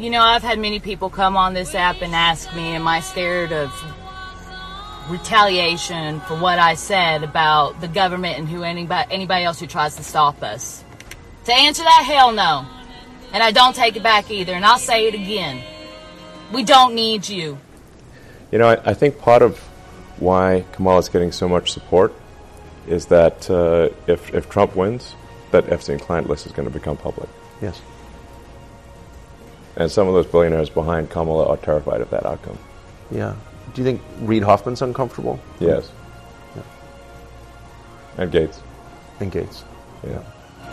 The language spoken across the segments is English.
I've had many people come on this app and ask me, am I scared of retaliation for what I said about the government and anybody else who tries to stop us? To answer that, hell no. And I don't take it back either, and I'll say it again. We don't need you. I think part of why Kamala's getting so much support is that if Trump wins, that Epstein client list is going to become public. Yes. And some of those billionaires behind Kamala are terrified of that outcome. Yeah. Do you think Reid Hoffman's uncomfortable? Yes. Yeah. And Gates. And Gates. Yeah.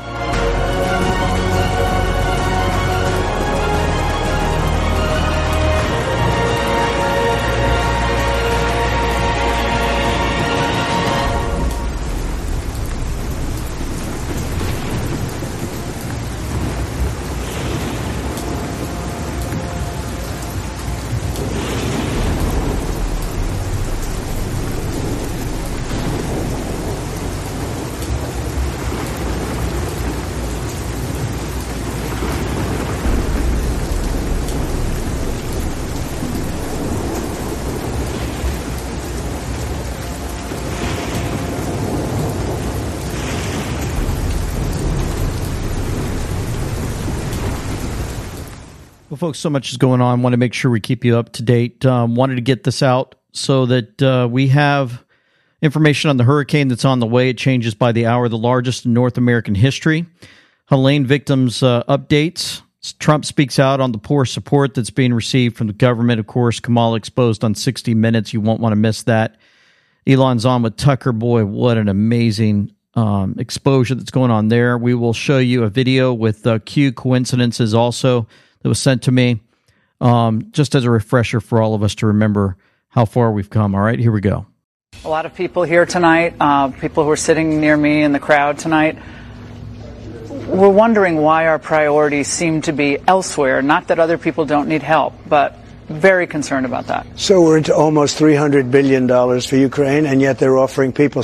Well, folks, so much is going on. Want to make sure we keep you up to date. Wanted to get this out so that we have information on the hurricane that's on the way. It changes by the hour, the largest in North American history. Helene victims updates. Trump speaks out on the poor support that's being received from the government. Of course, Kamala exposed on 60 Minutes. You won't want to miss that. Elon's on with Tucker. Boy, what an amazing exposure that's going on there. We will show you a video with Q coincidences also that was sent to me, just as a refresher for all of us to remember how far we've come. All right, here we go. A lot of people here tonight, people who are sitting near me in the crowd tonight, we're wondering why our priorities seem to be elsewhere. Not that other people don't need help, but very concerned about that. So we're into almost $300 billion for Ukraine, and yet they're offering people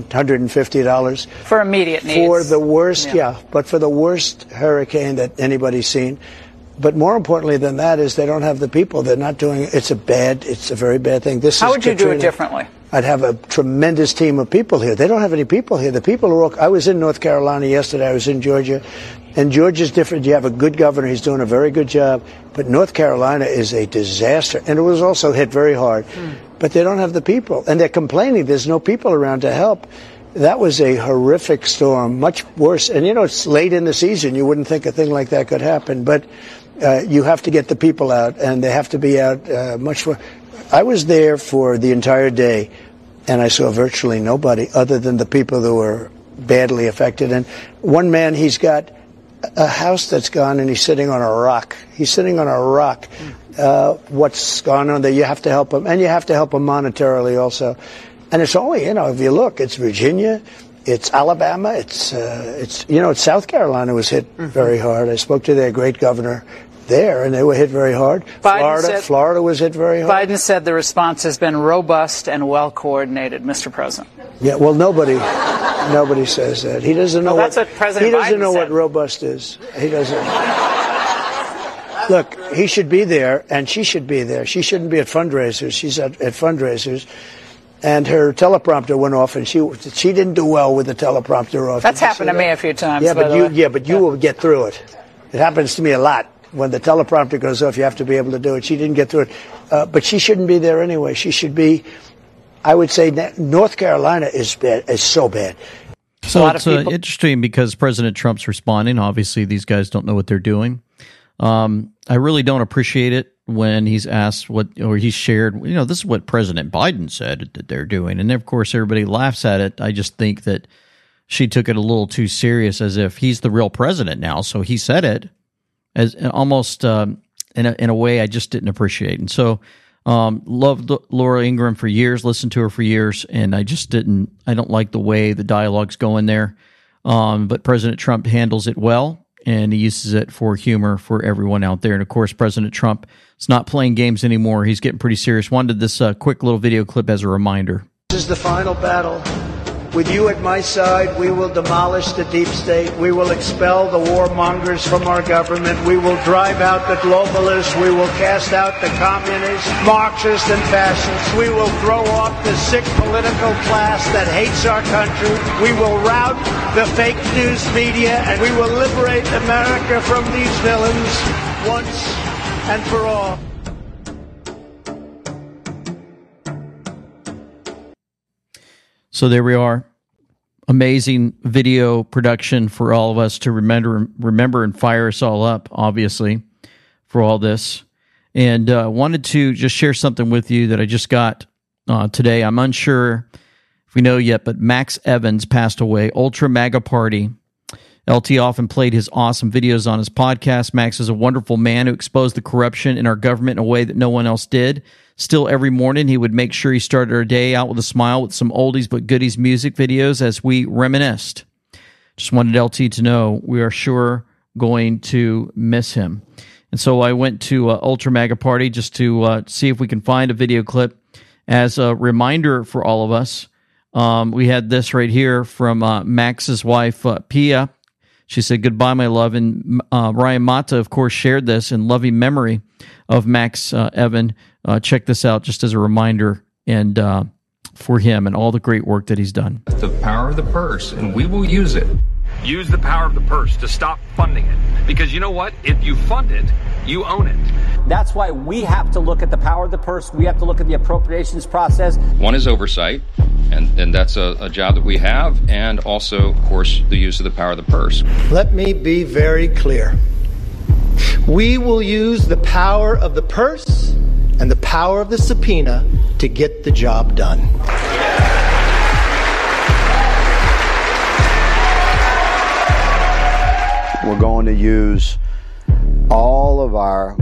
$750 for immediate needs. For the worst, but for the worst hurricane that anybody's seen. But more importantly than that is they don't have the people. They're not doing it. It's a very bad thing. How would you do it differently? I'd have a tremendous team of people here. They don't have any people here. The people are all, I was in North Carolina yesterday. I was in Georgia. And Georgia's different. You have a good governor. He's doing a very good job. But North Carolina is a disaster. And it was also hit very hard. But they don't have the people. And they're complaining there's no people around to help. That was a horrific storm, much worse. And, it's late in the season. You wouldn't think a thing like that could happen. But you have to get the people out, and they have to be out much more. I was there for the entire day, and I saw virtually nobody other than the people that were badly affected. And one man, he's got a house that's gone, and he's sitting on a rock. He's sitting on a rock. What's gone on there? You have to help him, and you have to help him monetarily also. And it's only, if you look, it's Virginia, it's Alabama, it's South Carolina was hit very hard. I spoke to their great governor there, and they were hit very hard. Florida was hit very hard. Biden said the response has been robust and well coordinated, Mr. President. Yeah, well, nobody says that. He doesn't know what President He doesn't Biden know said. what robust is. He doesn't. Look, he should be there, and she should be there. She shouldn't be at fundraisers. She's at fundraisers. And her teleprompter went off, and she didn't do well with the teleprompter off. That's happened to me a few times. Yeah, but you will get through it. It happens to me a lot. When the teleprompter goes off, you have to be able to do it. She didn't get through it. But she shouldn't be there anyway. She should be, I would say, North Carolina is bad, is so bad. So it's interesting because President Trump's responding. Obviously, these guys don't know what they're doing. I really don't appreciate it when he's asked he's shared, this is what President Biden said that they're doing. And of course, everybody laughs at it. I just think that she took it a little too serious, as if he's the real president now. So he said it as almost in a way I just didn't appreciate. And so loved Laura Ingraham for years, listened to her for years, and I don't like the way the dialogue's going there. But President Trump handles it well, and he uses it for humor for everyone out there. And of course, President Trump is not playing games anymore. He's getting pretty serious. Wanted this quick little video clip as a reminder. This is the final battle With you at my side, we will demolish the deep state. We will expel the warmongers from our government. We will drive out the globalists. We will cast out the communists, Marxists, and fascists. We will throw off the sick political class that hates our country. We will rout the fake news media, and we will liberate America from these villains once and for all. So there we are. Amazing video production for all of us to remember and fire us all up, obviously, for all this. And wanted to just share something with you that I just got today. I'm unsure if we know yet, but Max Evans passed away. Ultra MAGA Party. LT often played his awesome videos on his podcast. Max is a wonderful man who exposed the corruption in our government in a way that no one else did. Still, every morning, he would make sure he started our day out with a smile with some oldies but goodies music videos as we reminisced. Just wanted LT to know we are sure going to miss him. And so I went to Ultra MAGA Party just to see if we can find a video clip as a reminder for all of us. We had this right here from Max's wife, Pia. She said, "Goodbye, my love." And Ryan Mata, of course, shared this in loving memory of Max Evan. Check this out just as a reminder and for him and all the great work that he's done. The power of the purse, and we will use it. Use the power of the purse to stop funding it. Because you know what? If you fund it, you own it. That's why we have to look at the power of the purse. We have to look at the appropriations process. One is oversight, and that's a job that we have, and also, of course, the use of the power of the purse. Let me be very clear. We will use the power of the purse and the power of the subpoena to get the job done. We're going to use all of our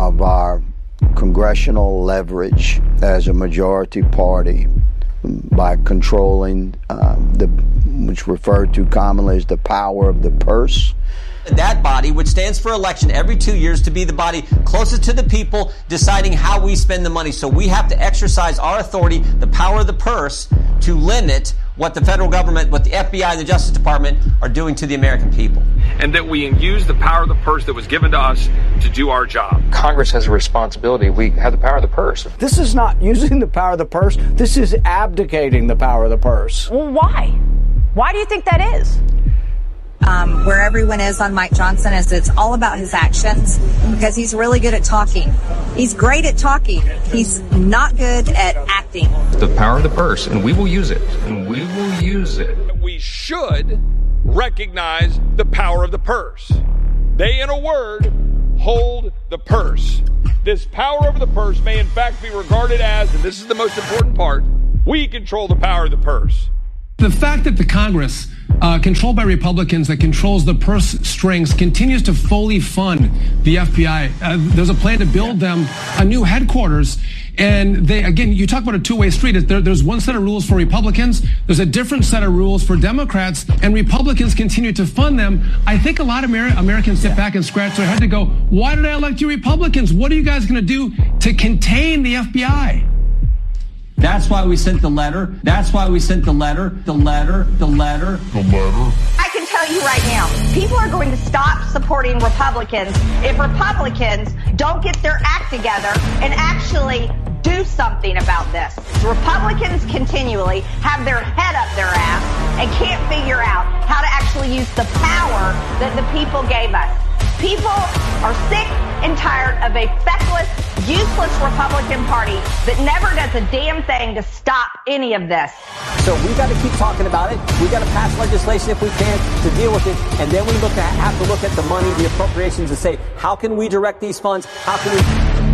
congressional leverage as a majority party by controlling which referred to commonly as the power of the purse. That body, which stands for election every 2 years, to be the body closest to the people deciding how we spend the money. So we have to exercise our authority, the power of the purse, to limit what the federal government, what the FBI and the Justice Department are doing to the American people. And that we use the power of the purse that was given to us to do our job. Congress has a responsibility. We have the power of the purse. This is not using the power of the purse. This is abdicating the power of the purse. Well, why? Why do you think that is? Where everyone is on Mike Johnson is it's all about his actions because he's really good at talking. He's great at talking. He's not good at acting. The power of the purse, and we will use it. And we will use it. We should recognize the power of the purse. They, in a word, hold the purse. This power of the purse may in fact be regarded as, and this is the most important part, we control the power of the purse. The fact that the Congress, controlled by Republicans, that controls the purse strings, continues to fully fund the FBI. There's a plan to build them a new headquarters. And they, again, you talk about a two-way street. There's one set of rules for Republicans. There's a different set of rules for Democrats, and Republicans continue to fund them. I think a lot of Americans sit back and scratch their head to go, why did I elect you Republicans? What are you guys going to do to contain the FBI? That's why we sent the letter. That's why we sent the letter. The letter. I can tell you right now, people are going to stop supporting Republicans if Republicans don't get their act together and actually do something about this. Republicans continually have their head up their ass and can't figure out how to actually use the power that the people gave us. People are sick and tired of a feckless, useless Republican Party that never does a damn thing to stop any of this. So we got to keep talking about it. We got to pass legislation if we can to deal with it. And then we have to look at the money, the appropriations, and say, how can we direct these funds? How can we...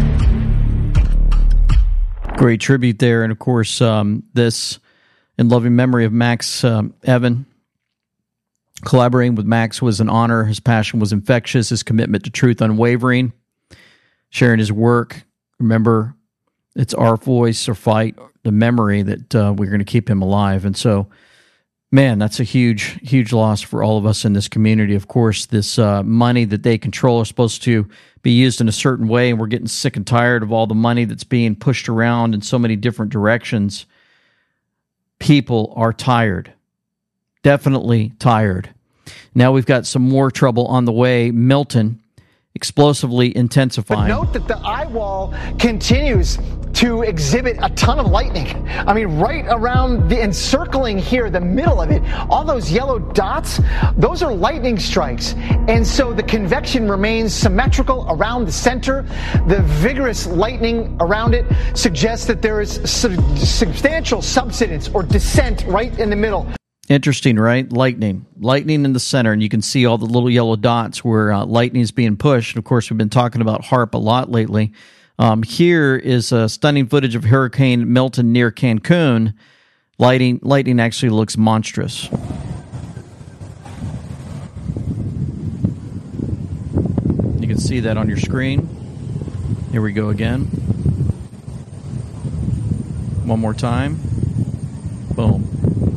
Great tribute there. And of course, this in loving memory of Max Evan. Collaborating with Max was an honor. His passion was infectious. His commitment to truth unwavering. Sharing his work. Remember, it's our voice or fight, the memory that we're going to keep him alive. And so, man, that's a huge, huge loss for all of us in this community. Of course, this money that they control is supposed to be used in a certain way, and we're getting sick and tired of all the money that's being pushed around in so many different directions. People are tired. definitely tired. Now we've got some more trouble on the way. Milton, explosively intensifying. But note that the eye wall continues to exhibit a ton of lightning. I mean, right around the encircling here, the middle of it, all those yellow dots, those are lightning strikes. And so the convection remains symmetrical around the center. The vigorous lightning around it suggests that there is substantial subsidence or descent right in the middle. Interesting, right? Lightning in the center, and you can see all the little yellow dots where lightning is being pushed. And of course, we've been talking about HAARP a lot lately. Here is stunning footage of Hurricane Milton near Cancun. Lightning actually looks monstrous. You can see that on your screen. Here we go again. One more time. Boom.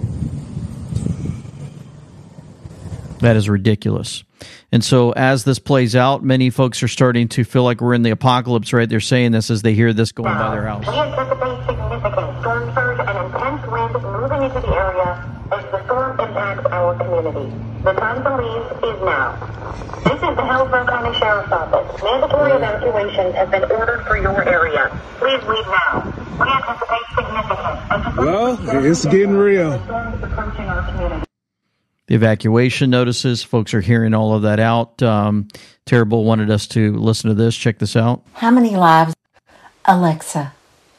That is ridiculous. And so as this plays out, many folks are starting to feel like we're in the apocalypse, right? They're saying this as they hear this going by their house. We anticipate significant storm surge and intense winds moving into the area as the storm impacts our community. The time to leave is now. This is the Hillsborough County Sheriff's Office. Mandatory evacuation has been ordered for your area. Please leave now. We anticipate significant. Well, it's getting real. Storms approaching our community. The evacuation notices, folks are hearing all of that out. Terrible wanted us to listen to this. Check this out. How many lives, Alexa,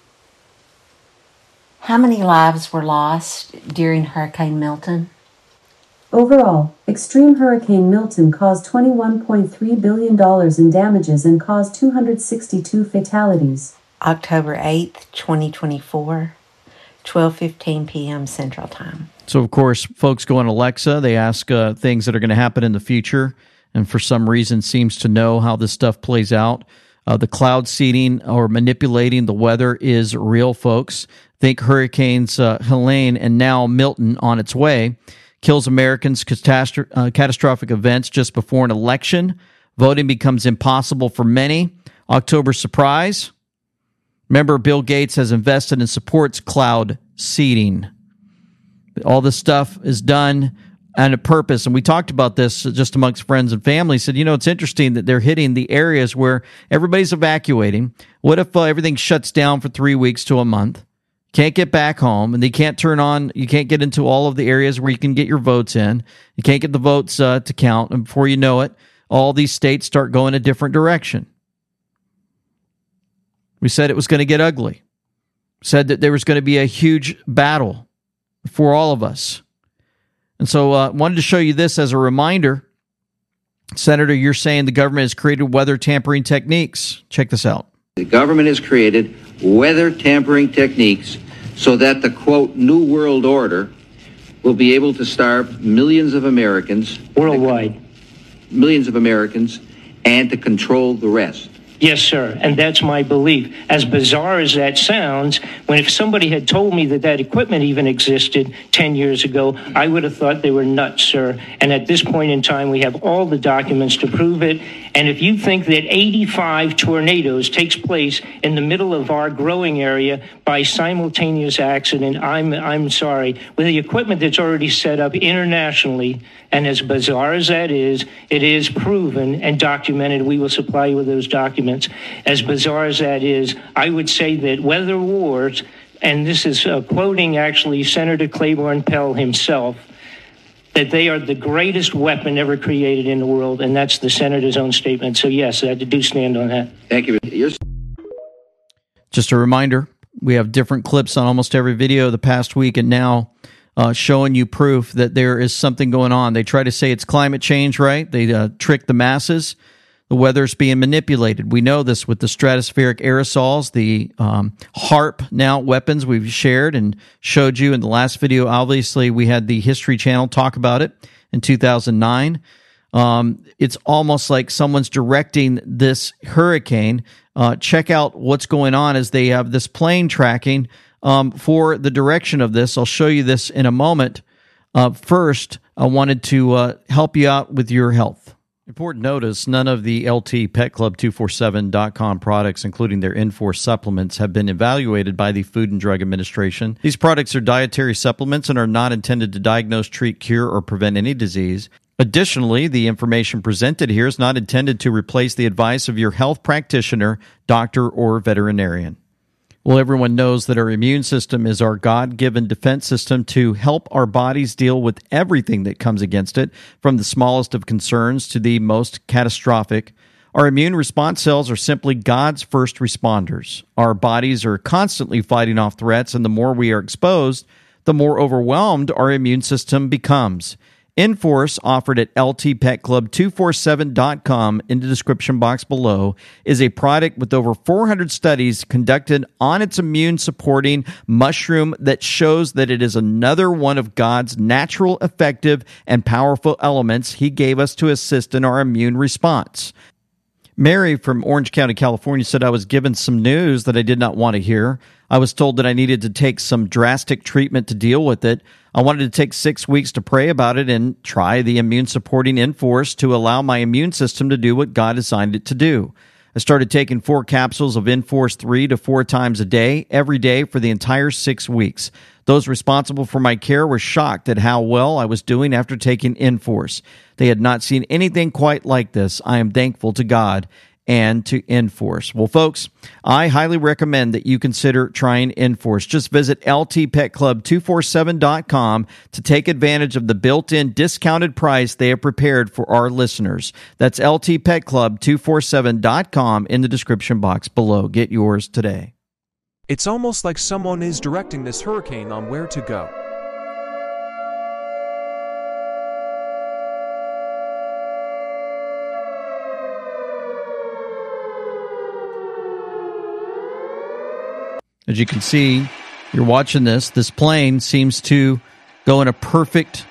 how many lives were lost during Hurricane Milton? Overall, extreme Hurricane Milton caused $21.3 billion in damages and caused 262 fatalities. October 8th, 2024, 12:15 p.m. Central Time. So, of course, folks go on Alexa. They ask things that are going to happen in the future, and for some reason seems to know how this stuff plays out. The cloud seeding or manipulating the weather is real, folks. Think hurricanes Helene and now Milton on its way. Kills Americans, catastrophic events just before an election. Voting becomes impossible for many. October surprise. Remember, Bill Gates has invested and supports cloud seeding. All this stuff is done on a purpose. And we talked about this just amongst friends and family. Said, it's interesting that they're hitting the areas where everybody's evacuating. What if everything shuts down for 3 weeks to a month? Can't get back home, and they can't turn on, you can't get into all of the areas where you can get your votes in. You can't get the votes to count. And before you know it, all these states start going a different direction. We said it was going to get ugly. Said that there was going to be a huge battle for all of us. And so I wanted to show you this as a reminder. Senator, you're saying the government has created weather tampering techniques. Check this out. The government has created weather tampering techniques so that the, quote, New World Order will be able to starve millions of Americans. Worldwide. Millions of Americans, and to control the rest. Yes, sir, and that's my belief. As bizarre as that sounds, if somebody had told me that equipment even existed 10 years ago, I would have thought they were nuts, sir. And at this point in time, we have all the documents to prove it. And if you think that 85 tornadoes takes place in the middle of our growing area by simultaneous accident, I'm sorry. With the equipment that's already set up internationally, and as bizarre as that is, it is proven and documented. We will supply you with those documents. As bizarre as that is, I would say that weather wars, and this is quoting actually Senator Claiborne Pell himself, that they are the greatest weapon ever created in the world, and that's the senator's own statement. So yes, I do stand on that. Thank you. Just a reminder, we have different clips on almost every video the past week and now showing you proof that there is something going on. They try to say it's climate change, right? They trick the masses. The weather's being manipulated. We know this with the stratospheric aerosols, the HAARP now weapons we've shared and showed you in the last video. Obviously, we had the History Channel talk about it in 2009. It's almost like someone's directing this hurricane. Check out what's going on as they have this plane tracking for the direction of this. I'll show you this in a moment. First, I wanted to help you out with your health. Important notice, none of the LT Pet Club 247.com products, including their Enforce supplements, have been evaluated by the Food and Drug Administration. These products are dietary supplements and are not intended to diagnose, treat, cure, or prevent any disease. Additionally, the information presented here is not intended to replace the advice of your health practitioner, doctor, or veterinarian. Well, everyone knows that our immune system is our God-given defense system to help our bodies deal with everything that comes against it, from the smallest of concerns to the most catastrophic. Our immune response cells are simply God's first responders. Our bodies are constantly fighting off threats, and the more we are exposed, the more overwhelmed our immune system becomes. Enforce, offered at ltpetclub247.com in the description box below, is a product with over 400 studies conducted on its immune-supporting mushroom that shows that it is another one of God's natural, effective, and powerful elements He gave us to assist in our immune response. Mary from Orange County, California, said, I was given some news that I did not want to hear. I was told that I needed to take some drastic treatment to deal with it. I wanted to take 6 weeks to pray about it and try the immune-supporting Enforce to allow my immune system to do what God designed it to do. I started taking 4 capsules of Enforce 3 to 4 times a day, every day for the entire 6 weeks. Those responsible for my care were shocked at how well I was doing after taking Enforce. They had not seen anything quite like this. I am thankful to God and to Enforce. Well, folks, I highly recommend that you consider trying Enforce. Just visit ltpetclub247.com to take advantage of the built-in discounted price they have prepared for our listeners. That's ltpetclub247.com in the description box below. Get yours today. It's almost like someone is directing this hurricane on where to go. As you can see, you're watching this plane seems to go in a perfect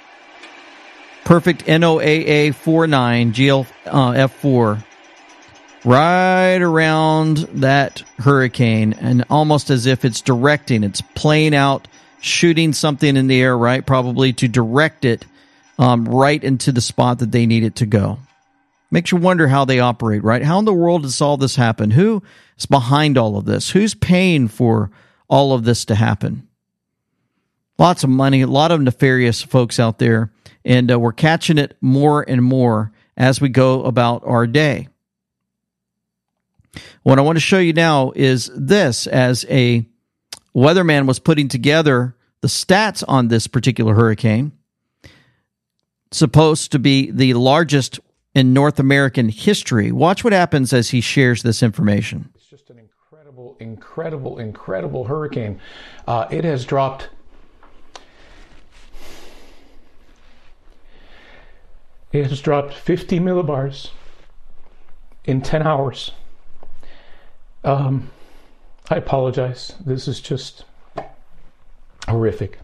NOAA 49 F4 right around that hurricane, and almost as if it's directing. It's playing out, shooting something in the air, right? Probably to direct it right into the spot that they need it to go. Makes you wonder how they operate, right? How in the world does all this happen? Who is behind all of this? Who's paying for all of this to happen? Lots of money, a lot of nefarious folks out there, and we're catching it more and more as we go about our day. What I want to show you now is this. As a weatherman was putting together the stats on this particular hurricane, supposed to be the largest in North American history. Watch what happens as he shares this information. It's just an incredible hurricane. It has dropped 50 millibars in 10 hours. I apologize. This is just horrific.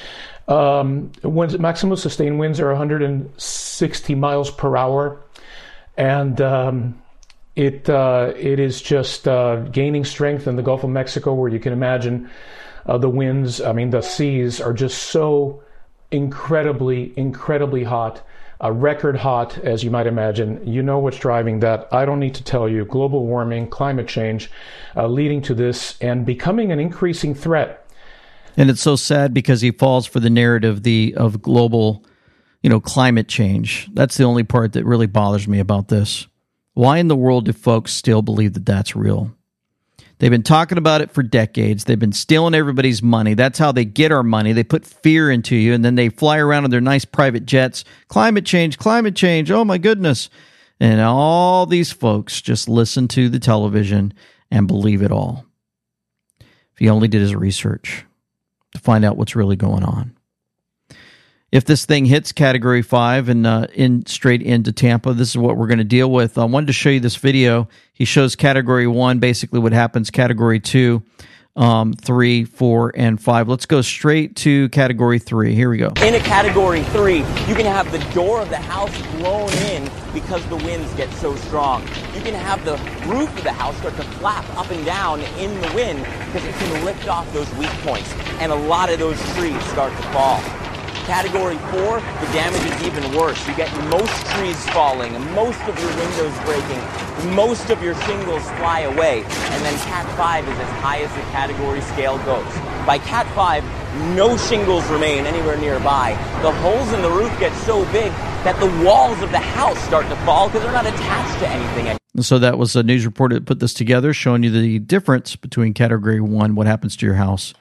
Maximum sustained winds are 160 miles per hour, and it is just gaining strength in the Gulf of Mexico, where you can imagine the winds. I mean, the seas are just so incredibly hot, record hot, as you might imagine. You know what's driving that. I don't need to tell you. Global warming, climate change, leading to this and becoming an increasing threat. And it's so sad because he falls for the narrative of global, climate change. That's the only part that really bothers me about this. Why in the world do folks still believe that that's real? They've been talking about it for decades. They've been stealing everybody's money. That's how they get our money. They put fear into you, and then they fly around in their nice private jets. Climate change. Oh my goodness. And all these folks just listen to the television and believe it all. If he only did his research to find out what's really going on. If this thing hits Category 5 and straight into Tampa, this is what we're going to deal with. I wanted to show you this video. He shows Category 1, basically what happens, Category 2, 3, 4, and 5. Let's go straight to Category 3. Here we go. In a Category 3, you can have the door of the house blown in because the winds get so strong. You can have the roof of the house start to flap up and down in the wind because it can lift off those weak points, and a lot of those trees start to fall. Category 4, the damage is even worse. You get most trees falling, most of your windows breaking, most of your shingles fly away. And then Cat 5 is as high as the category scale goes. By Cat 5, no shingles remain anywhere nearby. The holes in the roof get so big that the walls of the house start to fall because they're not attached to anything. So that was a news reporter that put this together, showing you the difference between Category 1, what happens to your house,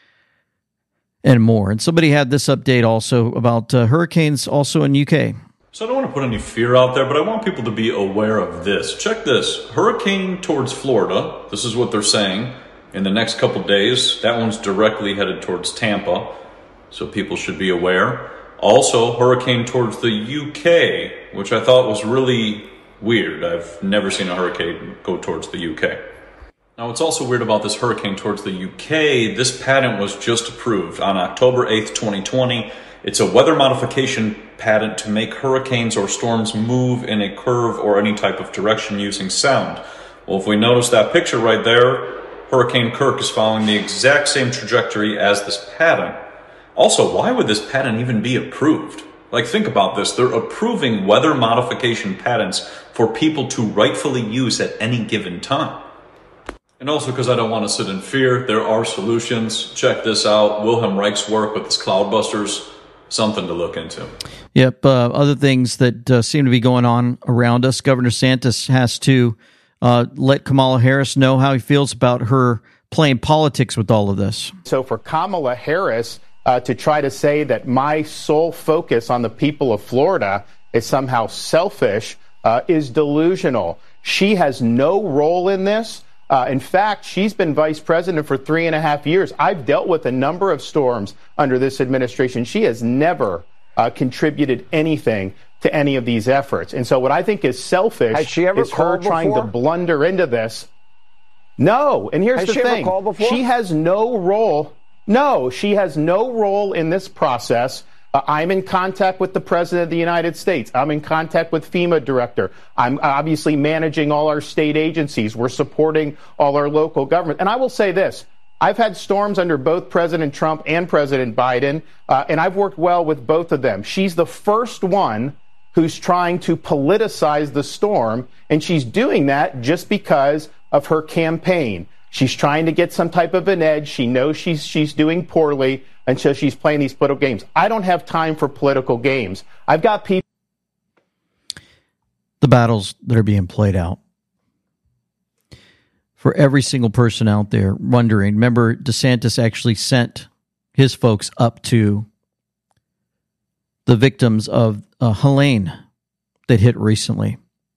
and more. And somebody had this update also about hurricanes also in UK. So I don't want to put any fear out there, but I want people to be aware of this. Check this. Hurricane towards Florida. This is what they're saying. In the next couple days, that one's directly headed towards Tampa. So people should be aware. Also, hurricane towards the UK, which I thought was really weird. I've never seen a hurricane go towards the UK. Now, what's also weird about this hurricane towards the UK, this patent was just approved on October 8th, 2020. It's a weather modification patent to make hurricanes or storms move in a curve or any type of direction using sound. Well, if we notice that picture right there, Hurricane Kirk is following the exact same trajectory as this patent. Also, why would this patent even be approved? Like, think about this. They're approving weather modification patents for people to rightfully use at any given time. And also, because I don't want to sit in fear, there are solutions. Check this out. Wilhelm Reich's work with his Cloudbusters, something to look into. Yep. Other things that seem to be going on around us. Governor DeSantis has to let Kamala Harris know how he feels about her playing politics with all of this. So for Kamala Harris to try to say that my sole focus on the people of Florida is somehow selfish is delusional. She has no role in this. In fact, she's been vice president for 3.5 years. I've dealt with a number of storms under this administration. She has never contributed anything to any of these efforts. And so what I think is selfish is her trying to blunder into this. No. And here's the thing. She has no role. No, she has no role in this process. I'm in contact with the President of the United States. I'm in contact with FEMA director. I'm obviously managing all our state agencies. We're supporting all our local government. And I will say this. I've had storms under both President Trump and President Biden, and I've worked well with both of them. She's the first one who's trying to politicize the storm, and she's doing that just because of her campaign. She's trying to get some type of an edge. She knows she's doing poorly, and so she's playing these political games. I don't have time for political games. I've got people. The battles that are being played out. For every single person out there wondering, remember DeSantis actually sent his folks up to the victims of Helene that hit recently.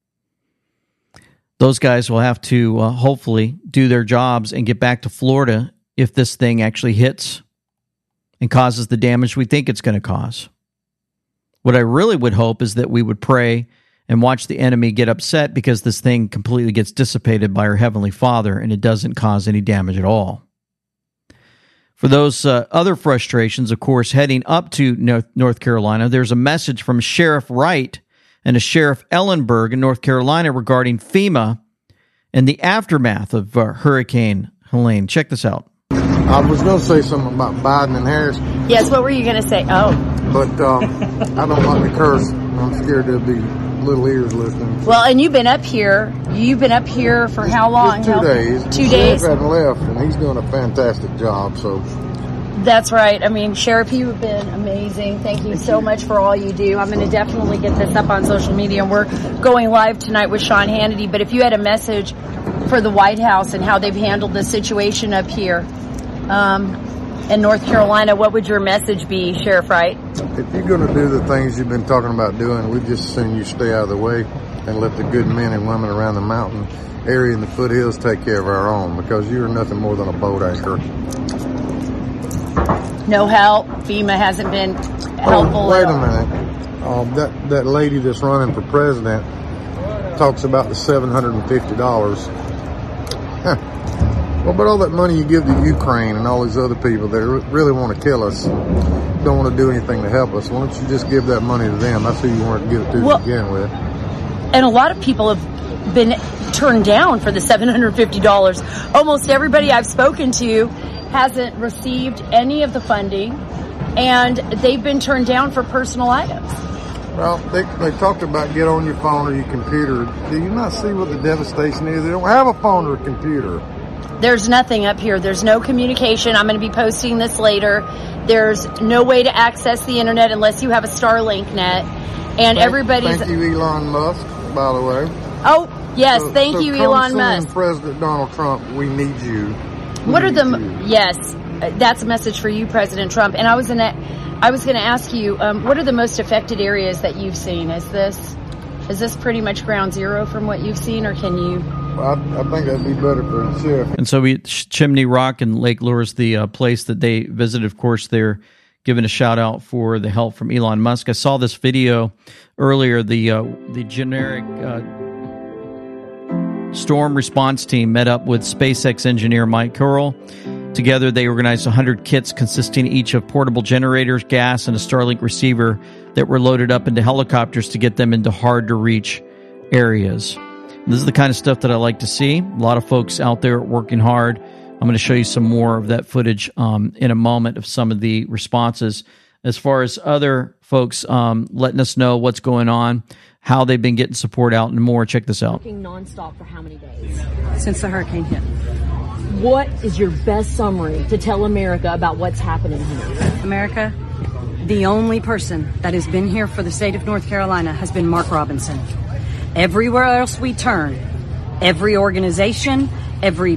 Those guys will have to hopefully do their jobs and get back to Florida if this thing actually hits and causes the damage we think it's going to cause. What I really would hope is that we would pray and watch the enemy get upset because this thing completely gets dissipated by our Heavenly Father and it doesn't cause any damage at all. For those other frustrations, of course, heading up to North Carolina, there's a message from Sheriff Wright and a Sheriff Ellenberg in North Carolina regarding FEMA and the aftermath of Hurricane Helene. Check this out. I was going to say something about Biden and Harris. Yes, what were you going to say? Oh. But I don't like to curse. I'm scared there'll be little ears listening. Well, and you've been up here. You've been up here for how long? Just 2 days. 2 days? Sheriff hadn't left, and he's doing a fantastic job, so... That's right. I mean, Sheriff, you've been amazing. Thank you so much for all you do. I'm going to definitely get this up on social media, and we're going live tonight with Sean Hannity. But if you had a message for the White House and how they've handled the situation up here in North Carolina, what would your message be, Sheriff Wright? If you're going to do the things you've been talking about doing, we just assume you stay out of the way and let the good men and women around the mountain area and the foothills take care of our own, because you're nothing more than a boat anchor. No help. FEMA hasn't been helpful. Wait a minute. That lady that's running for president talks about the $750. Well, but all that money you give to Ukraine and all these other people that really want to kill us, don't want to do anything to help us, why don't you just give that money to them? That's who you want to give it to begin with. And a lot of people have been turned down for the $750. Almost everybody I've spoken to hasn't received any of the funding. and they've been turned down for personal items. Well, they talked about get on your phone or your computer. Do you not see what the devastation is? They don't have a phone or a computer. There's nothing up here. There's no communication. I'm going to be posting this later. There's no way to access the internet unless you have a Starlink net. And everybody's... Thank you, Elon Musk, by the way. Oh, yes. Thank you, Elon Musk. President Donald Trump, we need you. What are the... Yes, that's a message for you, President Trump. And I was going to ask you, what are the most affected areas that you've seen? Is this pretty much ground zero from what you've seen, or can you... Well, I think that'd be better for the sheriff. And so Chimney Rock and Lake Lure is the place that they visited. Of course, they're giving a shout out for the help from Elon Musk. I saw this video earlier. The generic storm response team met up with SpaceX engineer Mike Curl. Together, they organized 100 kits consisting each of portable generators, gas, and a Starlink receiver that were loaded up into helicopters to get them into hard-to-reach areas. This is the kind of stuff that I like to see. A lot of folks out there working hard. I'm going to show you some more of that footage in a moment of some of the responses. As far as other folks letting us know what's going on, how they've been getting support out, and more, check this out. Working nonstop for how many days? Since the hurricane hit. What is your best summary to tell America about what's happening here? America, the only person that has been here for the state of North Carolina has been Mark Robinson. Everywhere else we turn, every organization, every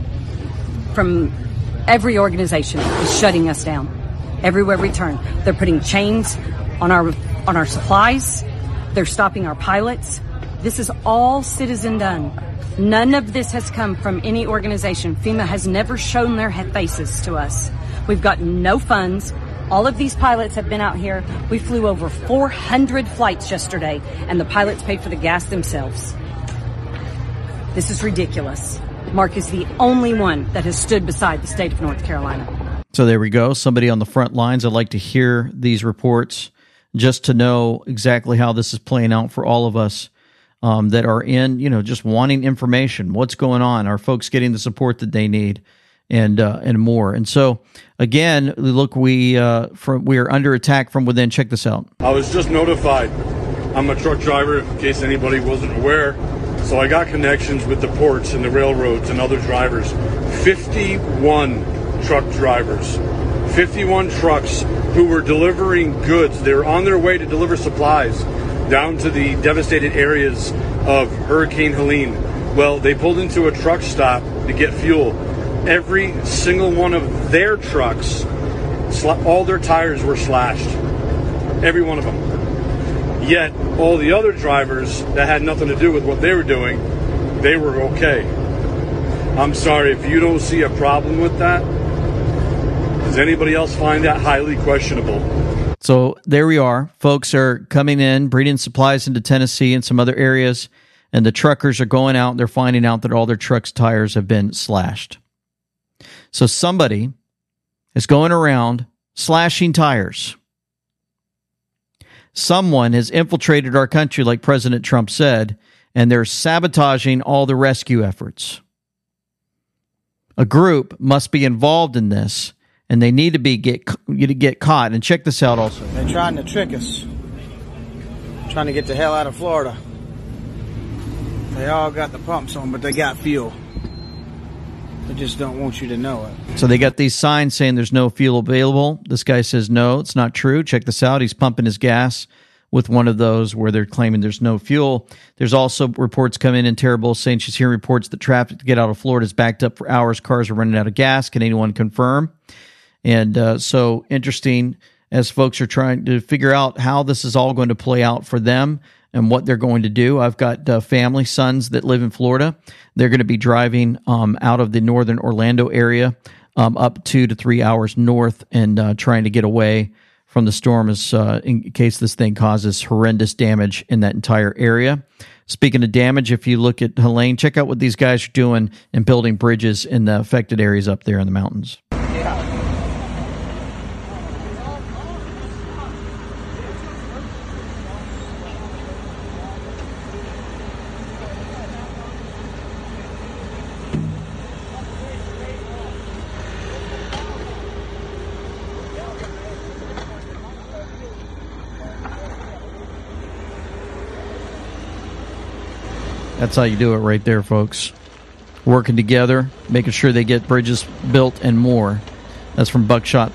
organization is shutting us down. Everywhere we turn, they're putting chains on our supplies. They're stopping our pilots. This is all citizen done. None of this has come from any organization. FEMA has never shown their faces to us. We've got no funds. All of these pilots have been out here. We flew over 400 flights yesterday, and the pilots paid for the gas themselves. This is ridiculous. Mark is the only one that has stood beside the state of North Carolina. So there we go. Somebody on the front lines. I'd like to hear these reports just to know exactly how this is playing out for all of us that are in, just wanting information. What's going on? Are folks getting the support that they need? And more. And so, again, look, we are under attack from within. Check this out. I was just notified. I'm a truck driver, in case anybody wasn't aware. So I got connections with the ports and the railroads and other drivers. 51 truck drivers. 51 trucks who were delivering goods. They were on their way to deliver supplies down to the devastated areas of Hurricane Helene. Well, they pulled into a truck stop to get fuel. Every single one of their trucks, all their tires were slashed. Every one of them. Yet, all the other drivers that had nothing to do with what they were doing, they were okay. I'm sorry, if you don't see a problem with that, does anybody else find that highly questionable? So there we are. Folks are coming in, bringing supplies into Tennessee and some other areas, and the truckers are going out and they're finding out that all their trucks' tires have been slashed. So somebody is going around slashing tires. Someone has infiltrated our country, like President Trump said, and they're sabotaging all the rescue efforts. A group must be involved in this, and they need to get caught. And check this out also. They're trying to trick us. Trying to get the hell out of Florida. They all got the pumps on, but they got fuel. They just don't want you to know it. So they got these signs saying there's no fuel available. This guy says, no, it's not true. Check this out. He's pumping his gas with one of those where they're claiming there's no fuel. There's also reports coming in terrible saying she's hearing reports that traffic to get out of Florida is backed up for hours. Cars are running out of gas. Can anyone confirm? And so interesting as folks are trying to figure out how this is all going to play out for them and what they're going to do. I've got family, sons that live in Florida. They're going to be driving out of the northern Orlando area up 2 to 3 hours north and trying to get away from the storm in case this thing causes horrendous damage in that entire area. Speaking of damage, if you look at Helene, check out what these guys are doing and building bridges in the affected areas up there in the mountains. That's how you do it right there, folks. Working together, making sure they get bridges built and more. That's from Buckshot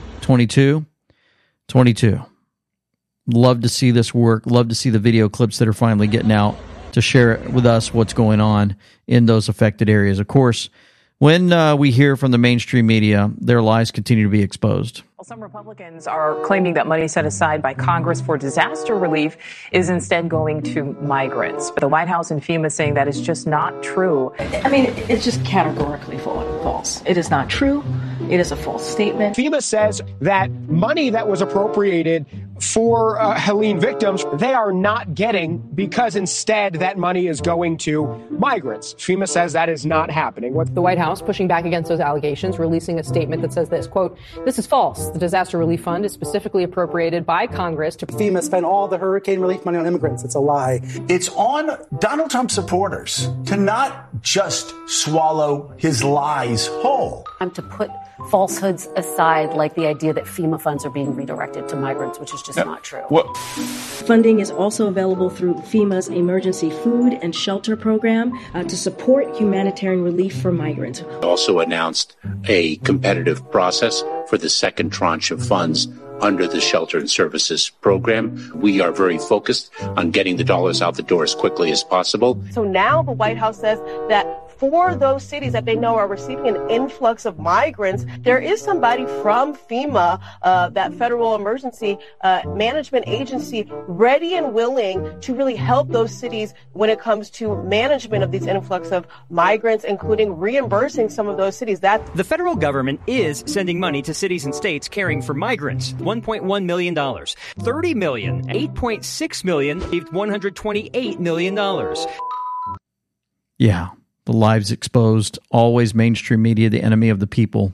322. Love to see this work. Love to see the video clips that are finally getting out to share with us what's going on in those affected areas. Of course, when we hear from the mainstream media, their lies continue to be exposed. Well, some Republicans are claiming that money set aside by Congress for disaster relief is instead going to migrants. But the White House and FEMA saying that is just not true. I mean, it's just categorically false. It is not true. It is a false statement. FEMA says that money that was appropriated for Helene victims, they are not getting because instead that money is going to migrants. FEMA says that is not happening. The White House pushing back against those allegations, releasing a statement that says this, quote, "This is false. The Disaster Relief Fund is specifically appropriated by Congress to..." FEMA spent all the hurricane relief money on immigrants. It's a lie. It's on Donald Trump supporters to not just swallow his lies whole. To put falsehoods aside, like the idea that FEMA funds are being redirected to migrants, which is just not true. Funding is also available through FEMA's Emergency Food and Shelter Program to support humanitarian relief for migrants. Also announced a competitive process for the second tranche of funds under the Shelter and Services Program. We are very focused on getting the dollars out the door as quickly as possible. So now the White House says that for those cities that they know are receiving an influx of migrants, there is somebody from FEMA, that federal emergency management agency, ready and willing to really help those cities when it comes to management of these influx of migrants, including reimbursing some of those cities. The federal government is sending money to cities and states caring for migrants. $1.1 million, $30 million, $8.6 million, $128 million. Yeah. The lives exposed, always mainstream media, the enemy of the people.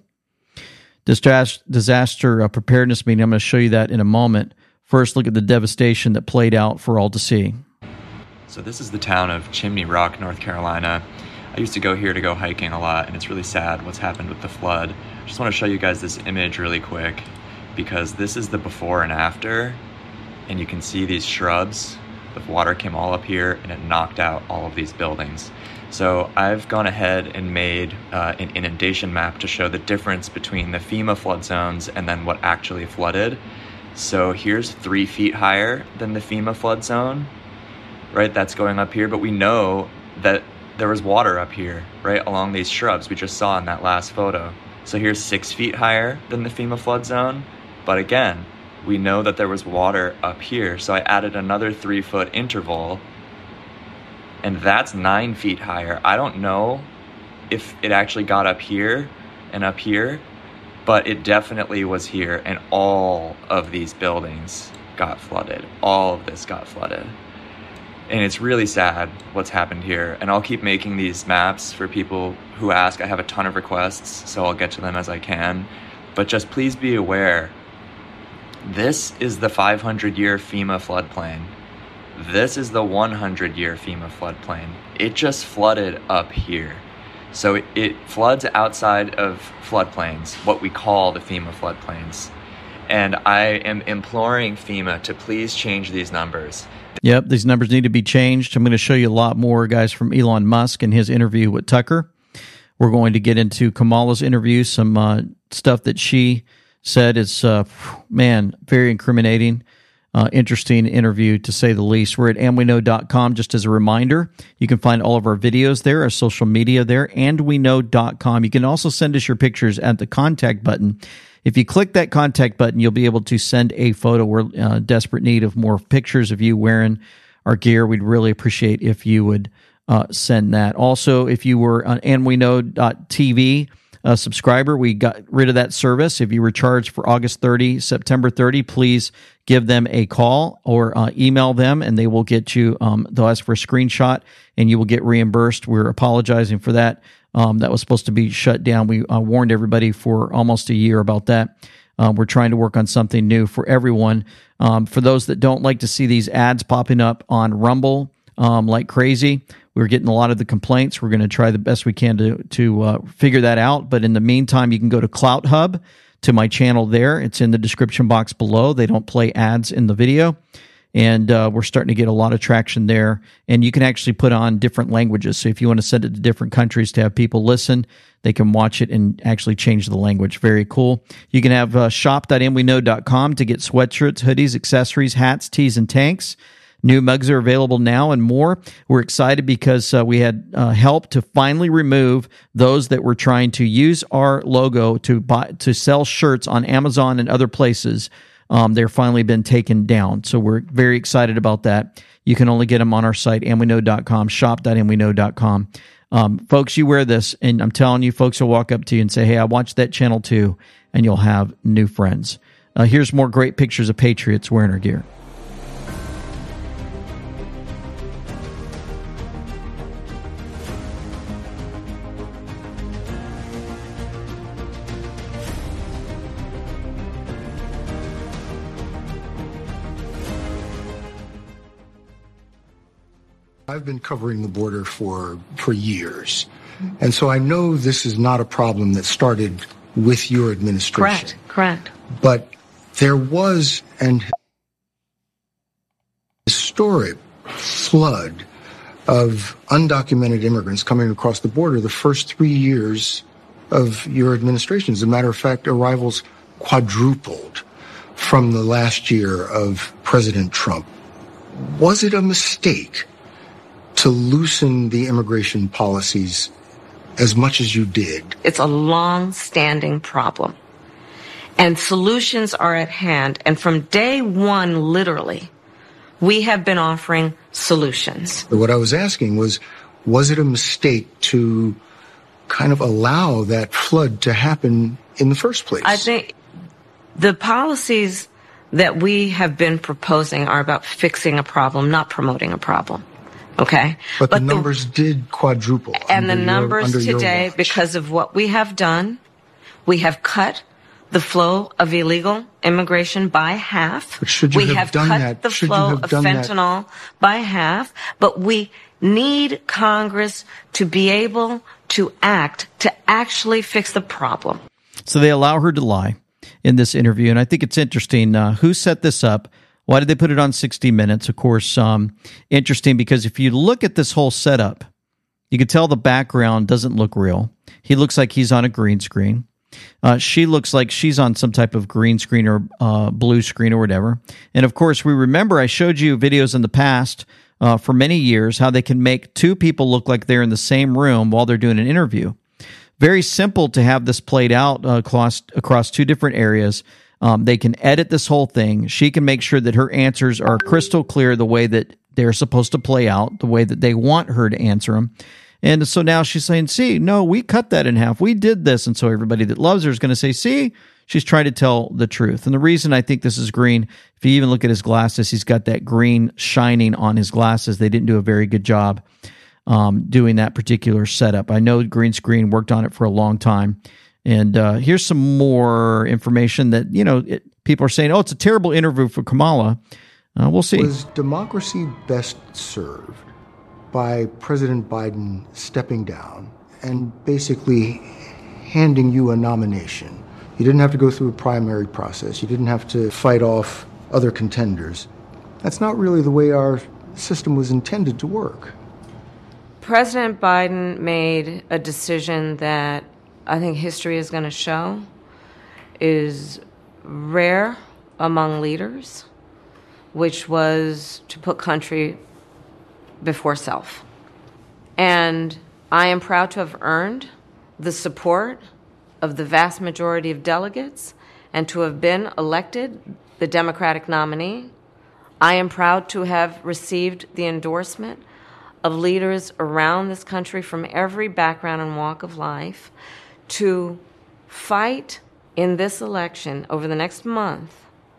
Disaster preparedness meeting, I'm going to show you that in a moment. First, look at the devastation that played out for all to see. So this is the town of Chimney Rock, North Carolina. I used to go here to go hiking a lot, and it's really sad what's happened with the flood. I just want to show you guys this image really quick, because this is the before and after, and you can see these shrubs. The water came all up here, and it knocked out all of these buildings. So I've gone ahead and made an inundation map to show the difference between the FEMA flood zones and then what actually flooded. So here's 3 feet higher than the FEMA flood zone, right? That's going up here, but we know that there was water up here, right, along these shrubs we just saw in that last photo. So here's 6 feet higher than the FEMA flood zone, but again, we know that there was water up here. So I added another 3-foot interval, and that's 9 feet higher. I don't know if it actually got up here and up here, but it definitely was here, and all of these buildings got flooded. All of this got flooded. And it's really sad what's happened here. And I'll keep making these maps for people who ask. I have a ton of requests, so I'll get to them as I can. But just please be aware, this is the 500-year FEMA floodplain. This is the 100-year FEMA floodplain. It just flooded up here. So it floods outside of floodplains, what we call the FEMA floodplains. And I am imploring FEMA to please change these numbers. Yep, these numbers need to be changed. I'm going to show you a lot more, guys, from Elon Musk and his interview with Tucker. We're going to get into Kamala's interview, some stuff that she said is, very incriminating. Interesting interview, to say the least. We're at andweknow.com. Just as a reminder, you can find all of our videos there, our social media there, andweknow.com. You can also send us your pictures at the contact button. If you click that contact button, you'll be able to send a photo. We're in desperate need of more pictures of you wearing our gear. We'd really appreciate if you would send that. Also, if you were on andweknow.tv subscriber, we got rid of that service. If you were charged for August 30, September 30, please give them a call or email them, and they will get you, they'll ask for a screenshot, and you will get reimbursed. We're apologizing for that. That was supposed to be shut down. We warned everybody for almost a year about that. We're trying to work on something new for everyone. For those that don't like to see these ads popping up on Rumble like crazy, we're getting a lot of the complaints. We're going to try the best we can to figure that out. But in the meantime, you can go to Clout Hub, to my channel there. It's in the description box below. They don't play ads in the video. And we're starting to get a lot of traction there. And you can actually put on different languages. So if you want to send it to different countries to have people listen, they can watch it and actually change the language. Very cool. You can have shop.mweknow.com to get sweatshirts, hoodies, accessories, hats, tees, and tanks. New mugs are available now and more. We're excited because we had help to finally remove those that were trying to use our logo to sell shirts on Amazon and other places. They're finally been taken down. So we're very excited about that. You can only get them on our site, amweknow.com, shop.mweknow.com. Folks, you wear this, and I'm telling you, folks will walk up to you and say, hey, I watched that channel too, and you'll have new friends. Here's more great pictures of patriots wearing our gear. I've been covering the border for years, and so I know this is not a problem that started with your administration. Correct. But there was an historic flood of undocumented immigrants coming across the border the first 3 years of your administration. As a matter of fact, arrivals quadrupled from the last year of President Trump. Was it a mistake to loosen the immigration policies as much as you did? It's a long-standing problem, and solutions are at hand. And from day one, literally, we have been offering solutions. What I was asking was it a mistake to kind of allow that flood to happen in the first place? I think the policies that we have been proposing are about fixing a problem, not promoting a problem. Okay. But the numbers did quadruple. And the numbers today, because of what we have done, we have cut the flow of illegal immigration by half. But should you we have done cut that? the flow of fentanyl by half. But we need Congress to be able to act to actually fix the problem. So they allow her to lie in this interview. And I think it's interesting. Who set this up? Why did they put it on 60 Minutes? Of course, interesting because if you look at this whole setup, you can tell the background doesn't look real. He looks like he's on a green screen. She looks like she's on some type of green screen or blue screen or whatever. And of course, we remember I showed you videos in the past for many years how they can make two people look like they're in the same room while they're doing an interview. Very simple to have this played out across two different areas. They can edit this whole thing. She can make sure that her answers are crystal clear the way that they're supposed to play out, the way that they want her to answer them. And so now she's saying, see, no, we cut that in half. We did this. And so everybody that loves her is going to say, see, she's trying to tell the truth. And the reason I think this is green, if you even look at his glasses, he's got that green shining on his glasses. They didn't do a very good job doing that particular setup. I know green screen worked on it for a long time. And here's some more information that, people are saying, oh, it's a terrible interview for Kamala. We'll see. Was democracy best served by President Biden stepping down and basically handing you a nomination? You didn't have to go through a primary process. You didn't have to fight off other contenders. That's not really the way our system was intended to work. President Biden made a decision that I think history is going to show is rare among leaders, which was to put country before self. And I am proud to have earned the support of the vast majority of delegates and to have been elected the Democratic nominee. I am proud to have received the endorsement of leaders around this country from every background and walk of life to fight in this election over the next month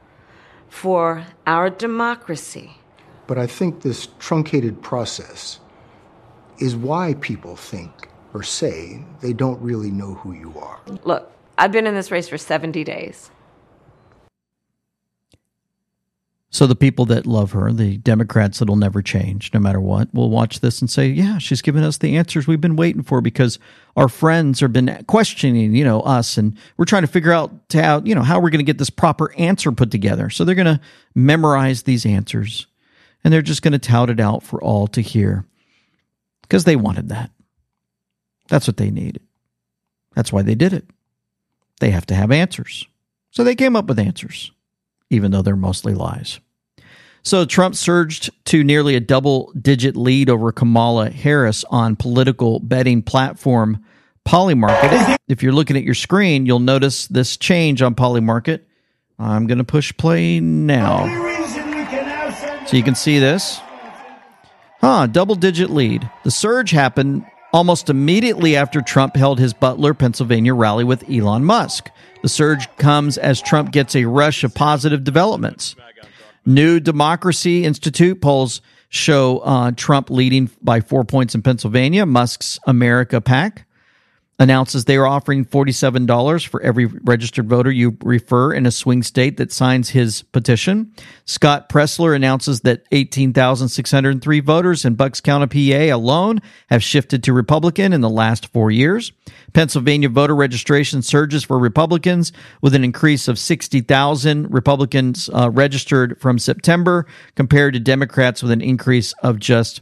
for our democracy. But I think this truncated process is why people think or say they don't really know who you are. Look, I've been in this race for 70 days. So the people that love her, the Democrats that'll never change, no matter what, will watch this and say, yeah, she's given us the answers we've been waiting for because our friends have been questioning, us, and we're trying to figure out how we're going to get this proper answer put together. So they're going to memorize these answers, and they're just going to tout it out for all to hear because they wanted that. That's what they needed. That's why they did it. They have to have answers. So they came up with answers, even though they're mostly lies. So Trump surged to nearly a double-digit lead over Kamala Harris on political betting platform Polymarket. If you're looking at your screen, you'll notice this change on Polymarket. I'm going to push play now. So you can see this. Double-digit lead. The surge happened almost immediately after Trump held his Butler, Pennsylvania rally with Elon Musk. The surge comes as Trump gets a rush of positive developments. New Democracy Institute polls show Trump leading by 4 points in Pennsylvania. Musk's America PAC announces they are offering $47 for every registered voter you refer in a swing state that signs his petition. Scott Presler announces that 18,603 voters in Bucks County, PA alone have shifted to Republican in the last 4 years. Pennsylvania voter registration surges for Republicans with an increase of 60,000 Republicans registered from September compared to Democrats with an increase of just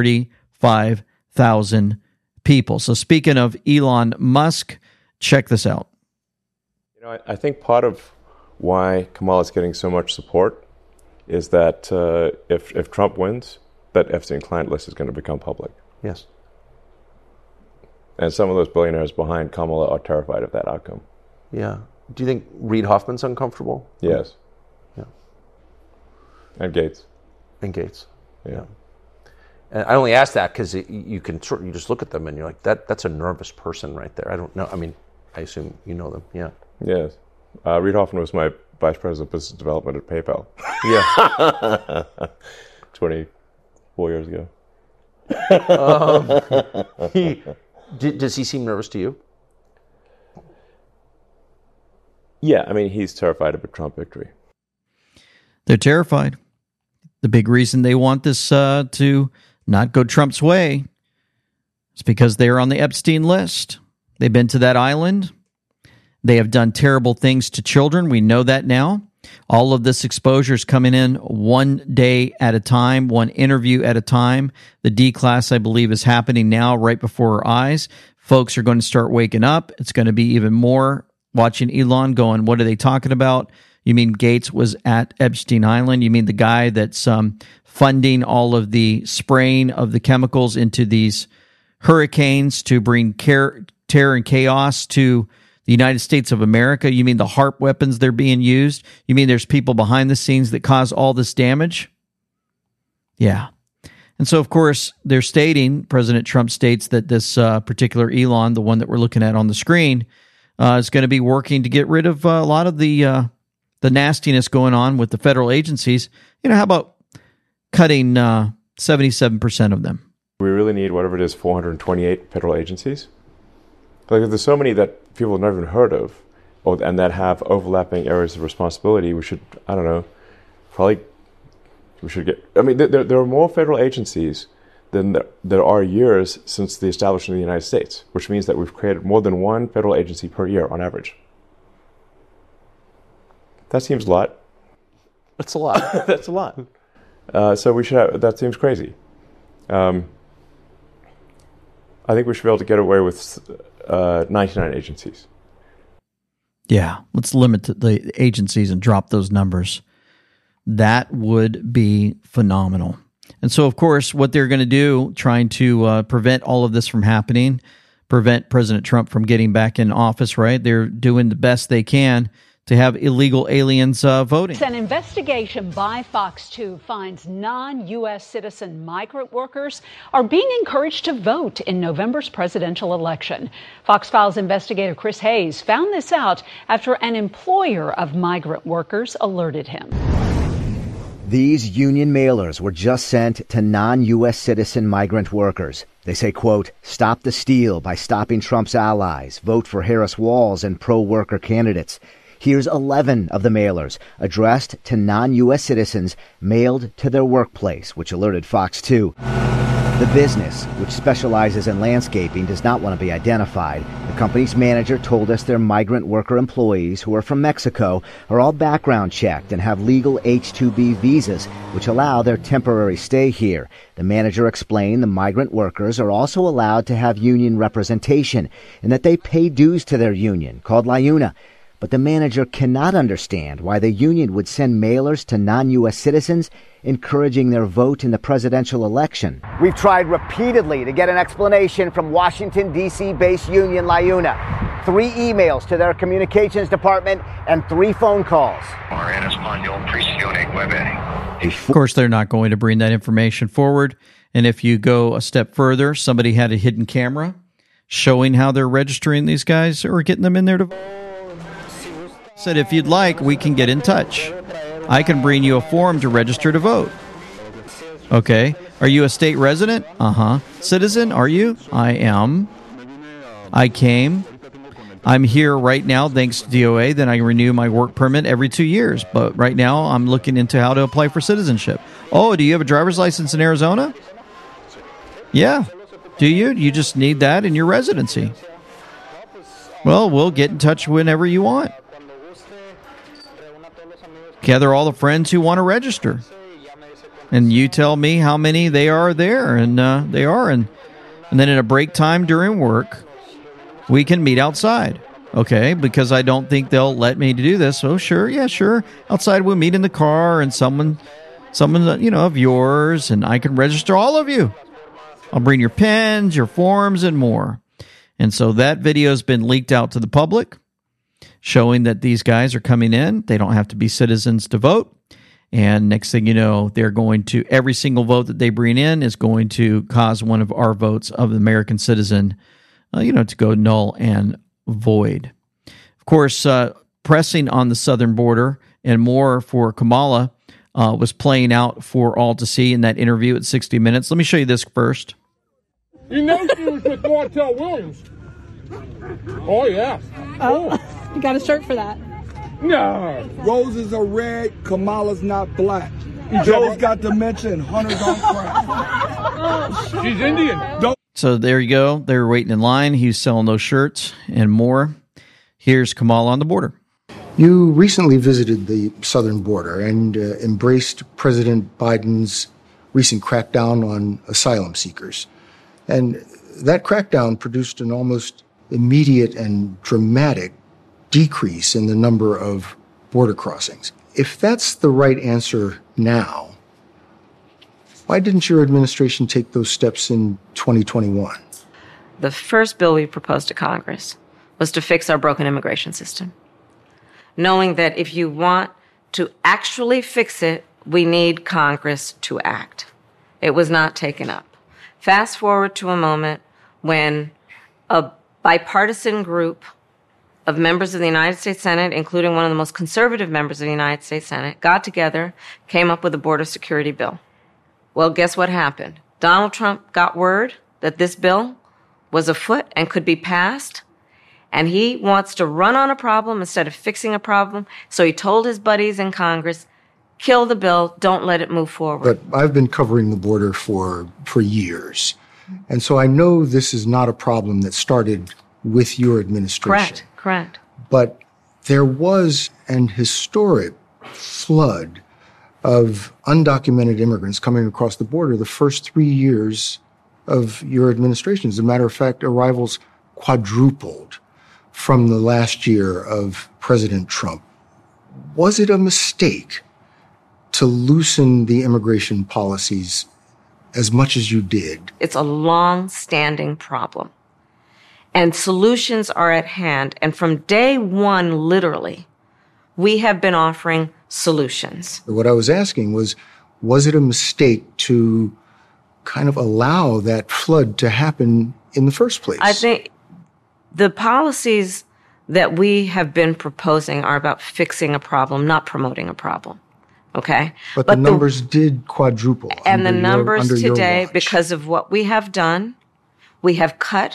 35,000 people. So speaking of Elon Musk, check this out. I think part of why Kamala is getting so much support is that if Trump wins, that Epstein client list is going to become public. Yes. And some of those billionaires behind Kamala are terrified of that outcome. Yeah. Do you think Reid Hoffman's uncomfortable? Yes. Yeah. And Gates. Yeah. And I only ask that because you just look at them and you're like, that's a nervous person right there. I don't know. I mean, I assume you know them. Yeah. Yes. Reid Hoffman was my vice president of business development at PayPal. Yeah. 24 years ago. Does he seem nervous to you? Yeah. I mean, he's terrified of a Trump victory. They're terrified. The big reason they want this to not go Trump's way is because they're on the Epstein list. They've been to that island. They have done terrible things to children. We know that now. All of this exposure is coming in one day at a time, one interview at a time. The D-class, I believe, is happening now right before our eyes. Folks are going to start waking up. It's going to be even more watching Elon going, what are they talking about? You mean Gates was at Epstein Island? You mean the guy that's funding all of the spraying of the chemicals into these hurricanes to bring terror and chaos to the United States of America? You mean the HAARP weapons they're being used? You mean there's people behind the scenes that cause all this damage? Yeah. And so, of course, they're stating, President Trump states that this particular Elon, the one that we're looking at on the screen, is going to be working to get rid of a lot of the nastiness going on with the federal agencies. How about cutting 77% of them? We really need, whatever it is, 428 federal agencies. Like, if there's so many that people have never even heard of, and that have overlapping areas of responsibility, we should, there are more federal agencies than there are years since the establishment of the United States, which means that we've created more than one federal agency per year on average. That seems a lot. That's a lot. That's a lot. So we should have, that seems crazy. I think we should be able to get away with 99 agencies. Yeah, let's limit the agencies and drop those numbers. That would be phenomenal. And so, of course, what they're going to do, trying to prevent all of this from happening, prevent President Trump from getting back in office, right? They're doing the best they can to have illegal aliens voting. An investigation by Fox 2 finds non-U.S. citizen migrant workers are being encouraged to vote in November's presidential election. Fox Files investigator Chris Hayes found this out after an employer of migrant workers alerted him. These union mailers were just sent to non-U.S. citizen migrant workers. They say, quote, stop the steal by stopping Trump's allies, vote for Harris Walz and pro-worker candidates. Here's 11 of the mailers addressed to non-U.S. citizens mailed to their workplace, which alerted Fox 2. The business, which specializes in landscaping, does not want to be identified. The company's manager told us their migrant worker employees, who are from Mexico, are all background checked and have legal H-2B visas, which allow their temporary stay here. The manager explained the migrant workers are also allowed to have union representation and that they pay dues to their union, called LIUNA. But the manager cannot understand why the union would send mailers to non-U.S. citizens, encouraging their vote in the presidential election. We've tried repeatedly to get an explanation from Washington, D.C.-based union LIUNA. 3 emails to their communications department and 3 phone calls. Of course, they're not going to bring that information forward. And if you go a step further, somebody had a hidden camera showing how they're registering these guys or getting them in there to vote. Said, if you'd like, we can get in touch. I can bring you a form to register to vote. Okay. Are you a state resident? Uh-huh. Citizen, are you? I am. I came. I'm here right now thanks to DOA. Then I renew my work permit every 2 years. But right now I'm looking into how to apply for citizenship. Oh, do you have a driver's license in Arizona? Yeah. Do you? You just need that in your residency. Well, we'll get in touch whenever you want. Gather all the friends who want to register. And you tell me how many they are there, and they are. And then at a break time during work, we can meet outside. Okay, because I don't think they'll let me do this. Oh, sure, yeah, sure. Outside we'll meet in the car, and someone, of yours, and I can register all of you. I'll bring your pens, your forms, and more. And so that video has been leaked out to the public, showing that these guys are coming in. They don't have to be citizens to vote. And next thing you know, they're going to, every single vote that they bring in is going to cause one of our votes of the American citizen, to go null and void. Of course, pressing on the southern border and more for Kamala was playing out for all to see in that interview at 60 Minutes. Let me show you this first. You know she was with Martell Williams. Oh, yeah. Oh. You got a shirt for that. No. Roses are red, Kamala's not black. Joe's got dementia and Hunter's on crack. She's Indian. So there you go. They were waiting in line. He was selling those shirts and more. Here's Kamala on the border. You recently visited the southern border and embraced President Biden's recent crackdown on asylum seekers. And that crackdown produced an almost immediate and dramatic decrease in the number of border crossings. If that's the right answer now, why didn't your administration take those steps in 2021? The first bill we proposed to Congress was to fix our broken immigration system, knowing that if you want to actually fix it, we need Congress to act. It was not taken up. Fast forward to a moment when a bipartisan group of members of the United States Senate, including one of the most conservative members of the United States Senate, got together, came up with a border security bill. Well, guess what happened? Donald Trump got word that this bill was afoot and could be passed, and he wants to run on a problem instead of fixing a problem. So he told his buddies in Congress, kill the bill, don't let it move forward. But I've been covering the border for years, and so I know this is not a problem that started with your administration. Correct. But there was an historic flood of undocumented immigrants coming across the border the first 3 years of your administration. As a matter of fact, arrivals quadrupled from the last year of President Trump. Was it a mistake to loosen the immigration policies as much as you did? It's a long-standing problem. And solutions are at hand. And from day one, literally, we have been offering solutions. What I was asking was it a mistake to kind of allow that flood to happen in the first place? I think the policies that we have been proposing are about fixing a problem, not promoting a problem. Okay? But the numbers did quadruple. And the numbers today, because of what we have done, we have cut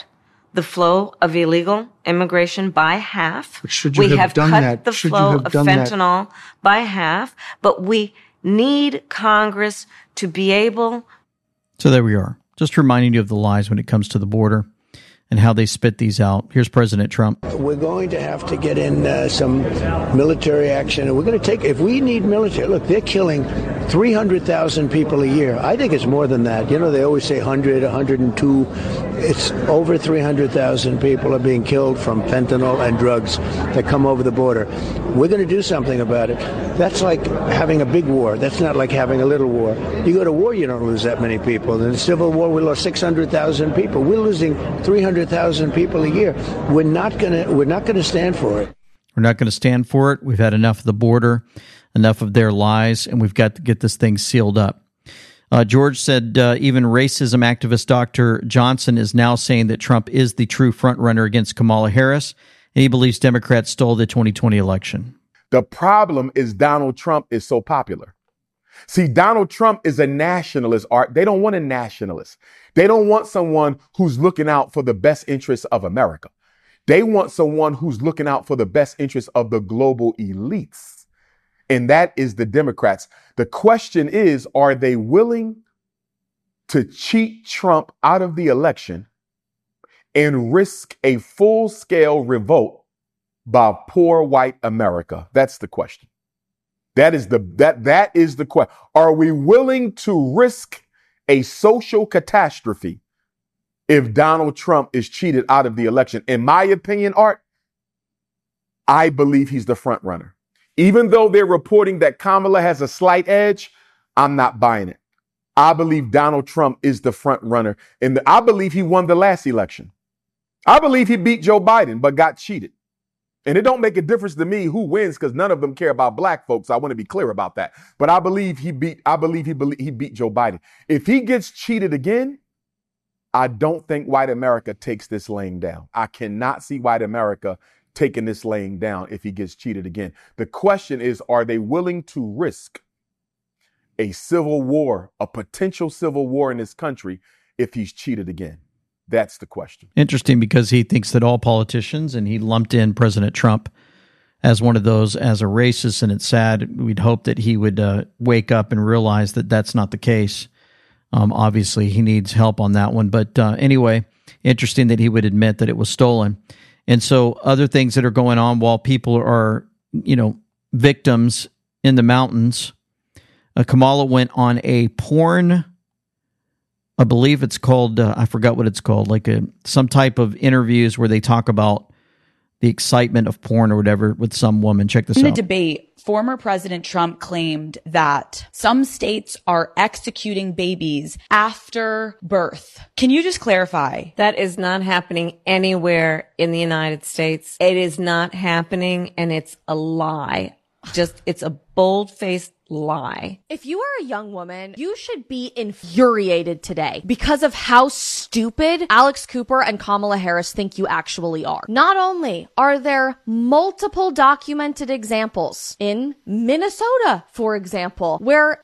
the flow of illegal immigration by half. But should you have done cut that? the Should flow you have of done fentanyl by half, but we need Congress to be able. So there we are. Just reminding you of the lies when it comes to the border and how they spit these out. Here's President Trump. We're going to have to get in some military action. And we're going to take, if we need military, look, they're killing 300,000 people a year. I think it's more than that. You know, they always say 100, 102. It's over 300,000 people are being killed from fentanyl and drugs that come over the border. We're going to do something about it. That's like having a big war. That's not like having a little war. You go to war, you don't lose that many people. In the Civil War, we lost 600,000 people. We're losing 300,000 people a year. We're not going to stand for it. We're not going to stand for it. We've had enough of the border, enough of their lies, and we've got to get this thing sealed up. George said even racism activist Dr. Johnson is now saying that Trump is the true frontrunner against Kamala Harris, and he believes Democrats stole the 2020 election. The problem is Donald Trump is so popular. See, Donald Trump is a nationalist, Art. They don't want a nationalist. They don't want someone who's looking out for the best interests of America. They want someone who's looking out for the best interests of the global elites. And that is the Democrats. The question is, are they willing to cheat Trump out of the election and risk a full-scale revolt by poor white America? That's the question. That is the question. Are we willing to risk a social catastrophe if Donald Trump is cheated out of the election? In my opinion, Art, I believe he's the front runner. Even though they're reporting that Kamala has a slight edge, I'm not buying it. I believe Donald Trump is the front runner. And I believe he won the last election. I believe he beat Joe Biden, but got cheated. And it don't make a difference to me who wins because none of them care about black folks. I want to be clear about that. But I believe he beat Joe Biden. If he gets cheated again, I don't think white America takes this laying down. I cannot see white America taking this laying down if he gets cheated again. The question is, are they willing to risk a civil war, a potential civil war in this country if he's cheated again? That's the question. Interesting, because he thinks that all politicians, and he lumped in President Trump as one of those as a racist, and it's sad. We'd hope that he would wake up and realize that that's not the case. Obviously, he needs help on that one. But anyway, interesting that he would admit that it was stolen. And so other things that are going on while people are, victims in the mountains, Kamala went on a porn, I believe it's called, I forgot what it's called, like some type of interviews where they talk about the excitement of porn or whatever with some woman. Check this out. In a debate, former President Trump claimed that some states are executing babies after birth. Can you just clarify? That is not happening anywhere in the United States. It is not happening, and it's a lie. It's a bold-faced lie. If you are a young woman, you should be infuriated today because of how stupid Alex Cooper and Kamala Harris think you actually are. Not only are there multiple documented examples in Minnesota, for example, where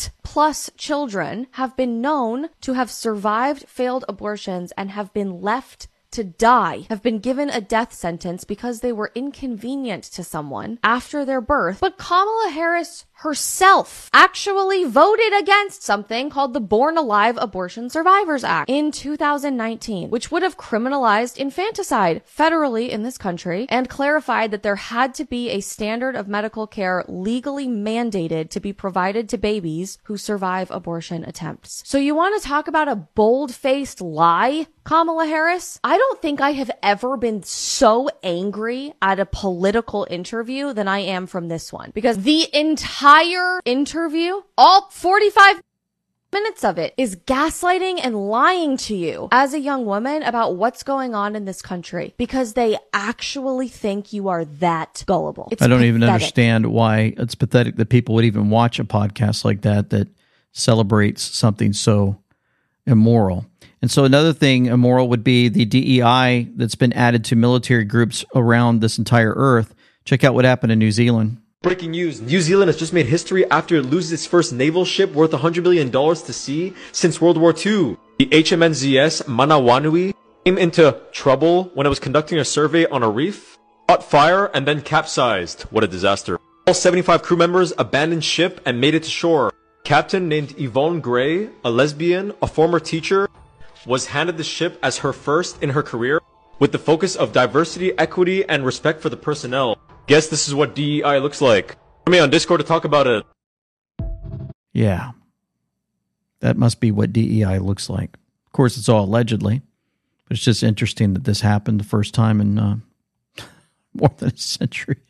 8+ children have been known to have survived failed abortions and have been left to die, have been given a death sentence because they were inconvenient to someone after their birth. But Kamala Harris herself actually voted against something called the Born Alive Abortion Survivors Act in 2019, which would have criminalized infanticide federally in this country and clarified that there had to be a standard of medical care legally mandated to be provided to babies who survive abortion attempts. So you want to talk about a bold-faced lie, Kamala Harris? I don't think I have ever been so angry at a political interview than I am from this one, because the entire interview, all 45 minutes of it, is gaslighting and lying to you as a young woman about what's going on in this country because they actually think you are that gullible. It's I don't even pathetic. understand why it's pathetic that people would even watch a podcast like that celebrates something so immoral. And so another thing immoral would be the DEI that's been added to military groups around this entire earth. Check out what happened in New Zealand. Breaking news. New Zealand has just made history after it loses its first naval ship worth $100 million to sea since World War II. The HMNZS Manawanui Came into trouble when it was conducting a survey on a reef, caught fire, and then capsized. What a disaster. All 75 crew members abandoned ship and made it to shore. Captain named Yvonne Gray, a lesbian, a former teacher, was handed the ship as her first in her career with the focus of diversity, equity, and respect for the personnel. Guess this is what DEI looks like. Join me on Discord to talk about it. Yeah. That must be what DEI looks like. Of course, it's all allegedly. But it's just interesting that this happened the first time in more than a century.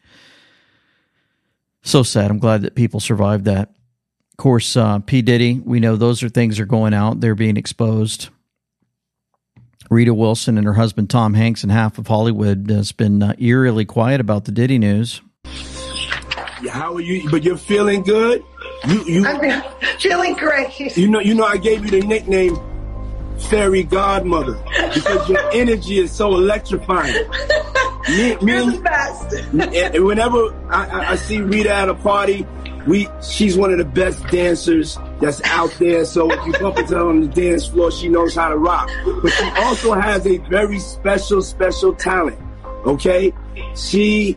So sad. I'm glad that people survived that. Of course, P. Diddy, we know those are things are going out. They're being exposed. Rita Wilson and her husband Tom Hanks and half of Hollywood has been eerily quiet about the Diddy news. Yeah, how are you? But you're feeling good? I'm feeling great. You know, I gave you the nickname Fairy Godmother because your energy is so electrifying. You're the best. And whenever I see Rita at a party, she's one of the best dancers that's out there. So if you bump into her on the dance floor, she knows how to rock. But she also has a very special talent. Okay, she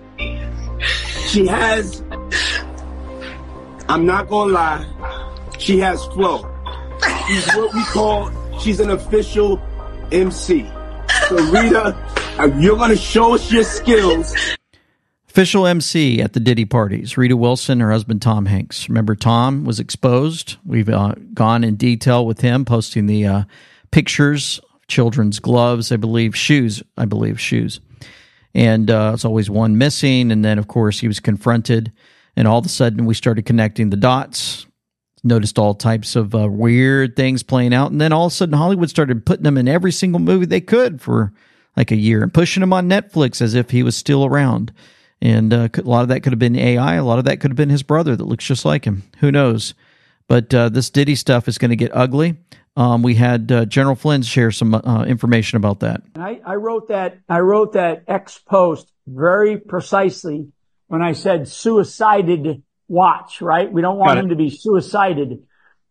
has. I'm not gonna lie. She has flow. She's what we call. She's an official MC. So Rita, you're gonna show us your skills. Official MC at the Diddy parties. Rita Wilson, her husband Tom Hanks. Remember, Tom was exposed. We've gone in detail with him, posting the pictures, children's gloves, shoes. And it's always one missing. And then, of course, he was confronted. And all of a sudden, we started connecting the dots. Noticed all types of weird things playing out. And then all of a sudden, Hollywood started putting him in every single movie they could for like a year and pushing him on Netflix as if he was still around. And a lot of that could have been AI. A lot of that could have been his brother that looks just like him. Who knows? But this Diddy stuff is going to get ugly. We had General Flynn share some information about that. I wrote that X post very precisely when I said suicided watch, right? We don't want him to be suicided.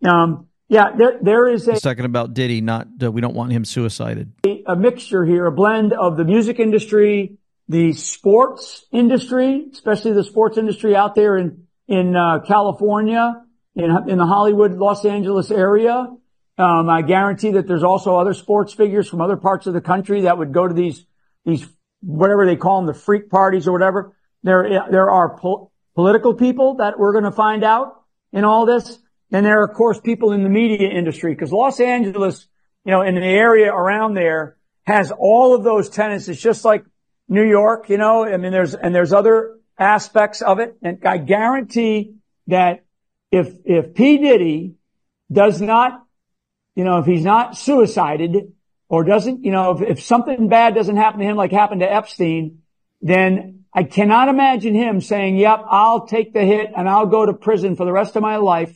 There is a second about Diddy, not we don't want him suicided. A mixture here, a blend of the music industry, the sports industry, especially the sports industry out there in California, in the Hollywood, Los Angeles area. I guarantee that there's also other sports figures from other parts of the country that would go to these whatever they call them, the freak parties or whatever. There are political people that we're going to find out in all this. And there are, of course, people in the media industry, because Los Angeles, in the area around there has all of those tenets. It's just like New York, there's other aspects of it. And I guarantee that if P. Diddy does not, if he's not suicided or doesn't, if something bad doesn't happen to him like happened to Epstein, then I cannot imagine him saying, yep, I'll take the hit and I'll go to prison for the rest of my life.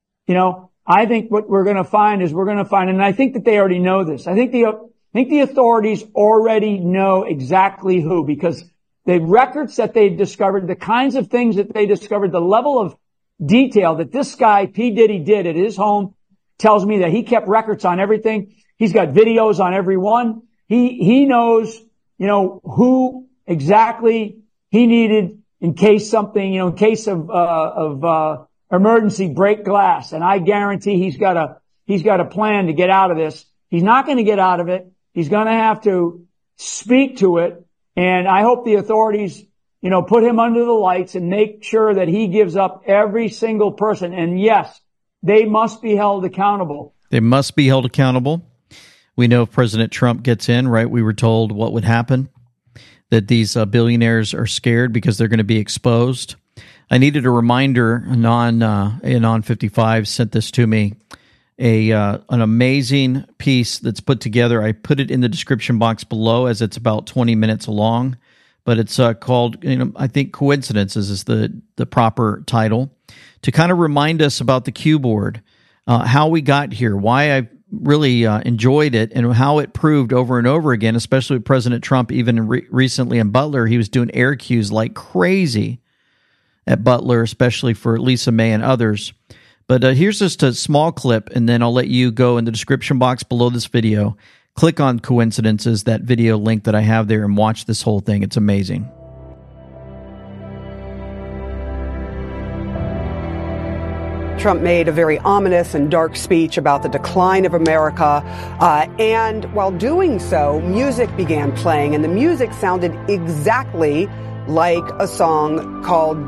I think what we're going to find, and I think that they already know this. I think the authorities already know exactly who, because the records that they discovered, the kinds of things that they discovered, the level of detail that this guy, P. Diddy, did at his home tells me that he kept records on everything. He's got videos on every one. He knows, who exactly he needed in case something, in case of emergency break glass. And I guarantee he's got a plan to get out of this. He's not going to get out of it. He's going to have to speak to it. And I hope the authorities, put him under the lights and make sure that he gives up every single person. And yes, they must be held accountable. They must be held accountable. We know if President Trump gets in, right, we were told what would happen, that these billionaires are scared because they're going to be exposed. I needed a reminder. Anon 55 sent this to me, an amazing piece that's put together. I put it in the description box below as it's about 20 minutes long, but it's called, I think Coincidences is the proper title, to kind of remind us about the Q board, how we got here, why I really enjoyed it, and how it proved over and over again, especially with President Trump, even recently in Butler, he was doing air cues like crazy at Butler, especially for Lisa May and others. But here's just a small clip, and then I'll let you go in the description box below this video, Click on Coincidences, that video link that I have there, and watch this whole thing. It's amazing. Trump made a very ominous and dark speech about the decline of America. And while doing so, music began playing, and the music sounded exactly like a song called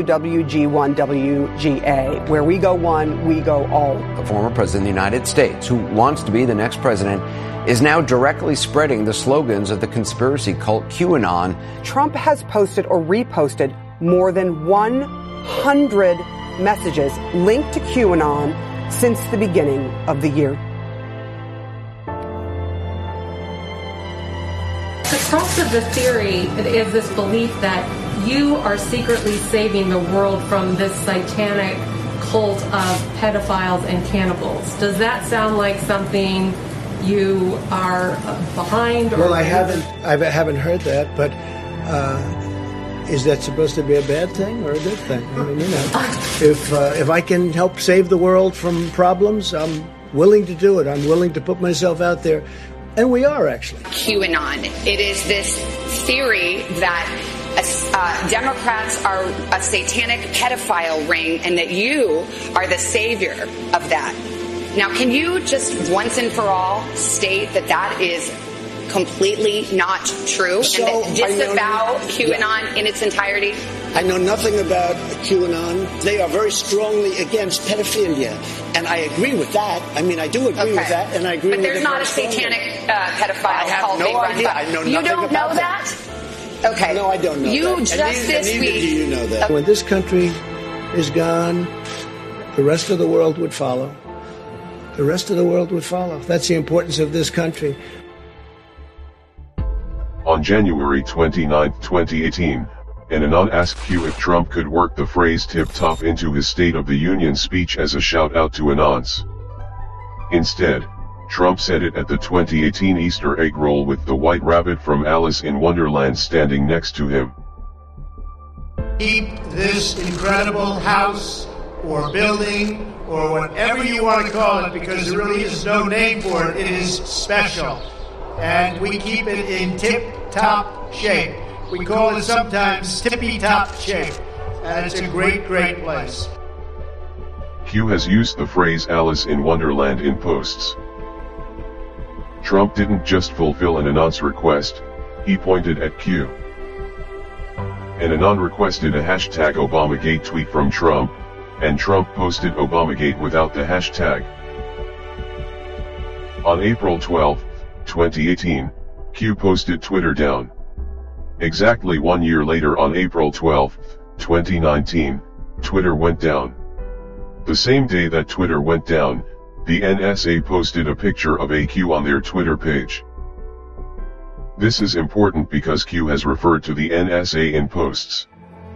WWG1WGA, where we go one, we go all. The former president of the United States, who wants to be the next president, is now directly spreading the slogans of the conspiracy cult QAnon. Trump has posted or reposted more than 100 messages linked to QAnon since the beginning of the year. The crux of the theory is this belief that you are secretly saving the world from this satanic cult of pedophiles and cannibals. Does that sound like something you are behind? Well, I haven't heard that, but is that supposed to be a bad thing or a good thing? I mean, if I can help save the world from problems, I'm willing to do it. I'm willing to put myself out there. And we are, actually. QAnon. It is this theory that Democrats are a satanic pedophile ring and that you are the savior of that. Now, can you just once and for all state that that is completely not true and disavow QAnon in its entirety? I know nothing about QAnon. They are very strongly against pedophilia, and I agree with that. I mean, I do agree with that, and I agree with it. But there's not a satanic pedophile cult being run by. I know nothing You don't know that? Okay. No, I don't know you that. Just this neither week. do you know that. When this country is gone, the rest of the world would follow. The rest of the world would follow. That's the importance of this country. On January 29, 2018, an Anon asked Q if Trump could work the phrase tip-top into his State of the Union speech as a shout-out to Anons. Instead, Trump said it at the 2018 Easter egg roll with the White Rabbit from Alice in Wonderland standing next to him. Keep this incredible house or building or whatever you want to call it, because there really is no name for it. It is special. And we keep it in tip-top shape. We call it sometimes tippy-top shape. And it's a great, great place. Q has used the phrase Alice in Wonderland in posts. Trump didn't just fulfill an Anon's request, he pointed at Q. An Anon requested a hashtag Obamagate tweet from Trump, and Trump posted Obamagate without the hashtag. On April 12, 2018, Q posted Twitter down. Exactly 1 year later, on April 12, 2019, Twitter went down. The same day that Twitter went down, the NSA posted a picture of a Q on their Twitter page. This is important because Q has referred to the NSA in posts.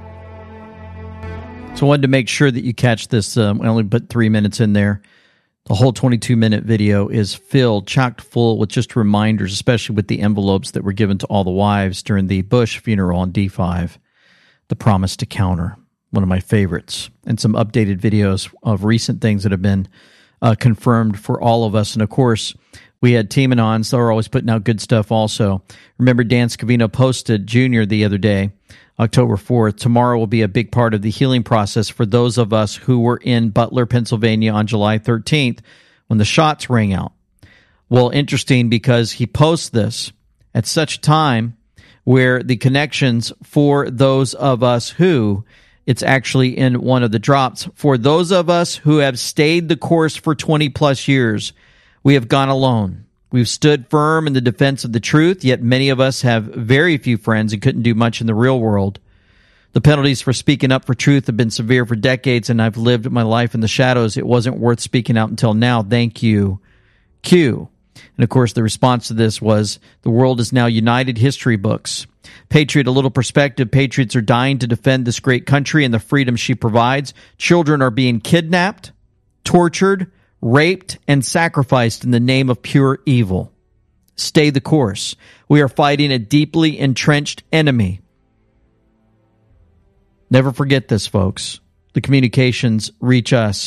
So I wanted to make sure that you catch this. I only put 3 minutes in there. The whole 22-minute video is filled, chock full with just reminders, especially with the envelopes that were given to all the wives during the Bush funeral on D5. The promise to counter, one of my favorites, and some updated videos of recent things that have been confirmed for all of us. And of course, we had Team Anons. They're always putting out good stuff also. Remember, Dan Scavino posted Jr. the other day, October 4th. Tomorrow will be a big part of the healing process for those of us who were in Butler, Pennsylvania on July 13th when the shots rang out. Well, interesting because he posts this at such a time where the connections for those of us who, it's actually in one of the drops, for those of us who have stayed the course for 20 plus years, we have gone alone. We've stood firm in the defense of the truth, yet many of us have very few friends and couldn't do much in the real world. The penalties for speaking up for truth have been severe for decades, and I've lived my life in the shadows. It wasn't worth speaking out until now. Thank you, Q. And of course, the response to this was, the world is now united. History books. Patriot, a little perspective. Patriots are dying to defend this great country and the freedom she provides. Children are being kidnapped, tortured, raped, and sacrificed in the name of pure evil. Stay the course. We are fighting a deeply entrenched enemy. Never forget this, folks. The communications reach us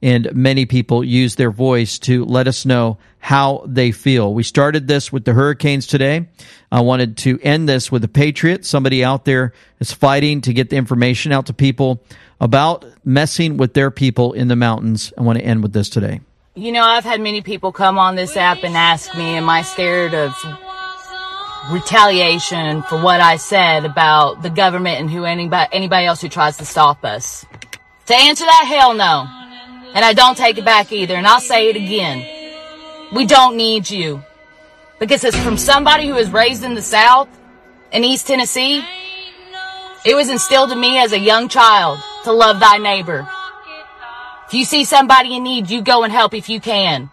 and many people use their voice to let us know how they feel. We started this with the hurricanes today. I wanted to end this with a patriot, somebody out there is fighting to get the information out to people about messing with their people in the mountains. I want to end with this today. You know, I've had many people come on this app and ask me, am I scared of retaliation for what I said about the government and anybody else who tries to stop us? To answer that, hell no. And I don't take it back either. And I'll say it again. We don't need you. Because it's from somebody who was raised in the South, in East Tennessee. It was instilled in me as a young child to love thy neighbor. If you see somebody in need, you go and help if you can.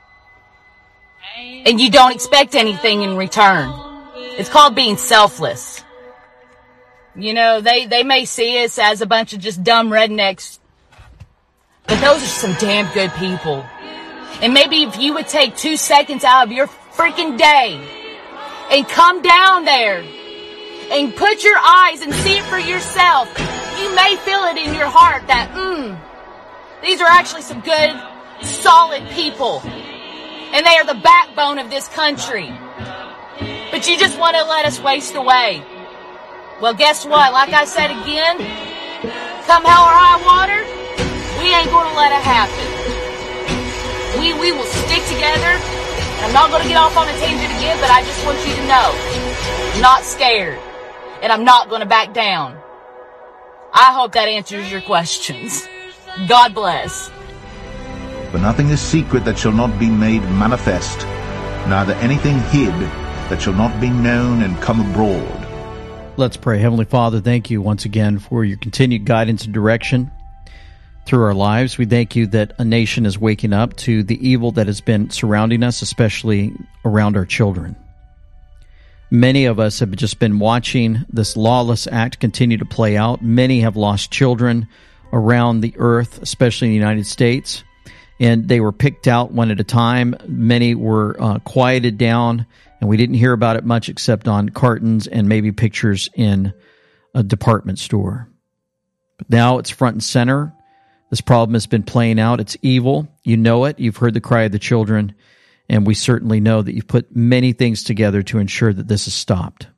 And you don't expect anything in return. It's called being selfless. You know, they may see us as a bunch of just dumb rednecks, but those are some damn good people. And maybe if you would take 2 seconds out of your freaking day and come down there and put your eyes and see it for yourself, you may feel it in your heart that, these are actually some good, solid people. And they are the backbone of this country. But you just want to let us waste away. Well, guess what? Like I said again, come hell or high water, we ain't going to let it happen. We will stick together. I'm not going to get off on a tangent again, but I just want you to know, I'm not scared, and I'm not going to back down. I hope that answers your questions. God bless. For nothing is secret that shall not be made manifest, neither anything hid that shall not be known and come abroad. Let's pray. Heavenly Father, thank you once again for your continued guidance and direction through our lives. We thank you that a nation is waking up to the evil that has been surrounding us, especially around our children. Many of us have just been watching this lawless act continue to play out. Many have lost children around the earth, especially in the United States, and they were picked out one at a time. Many were quieted down, and we didn't hear about it much except on cartons and maybe pictures in a department store. But now it's front and center. This problem has been playing out. It's evil. You know it. You've heard the cry of the children, and we certainly know that you've put many things together to ensure that this is stopped.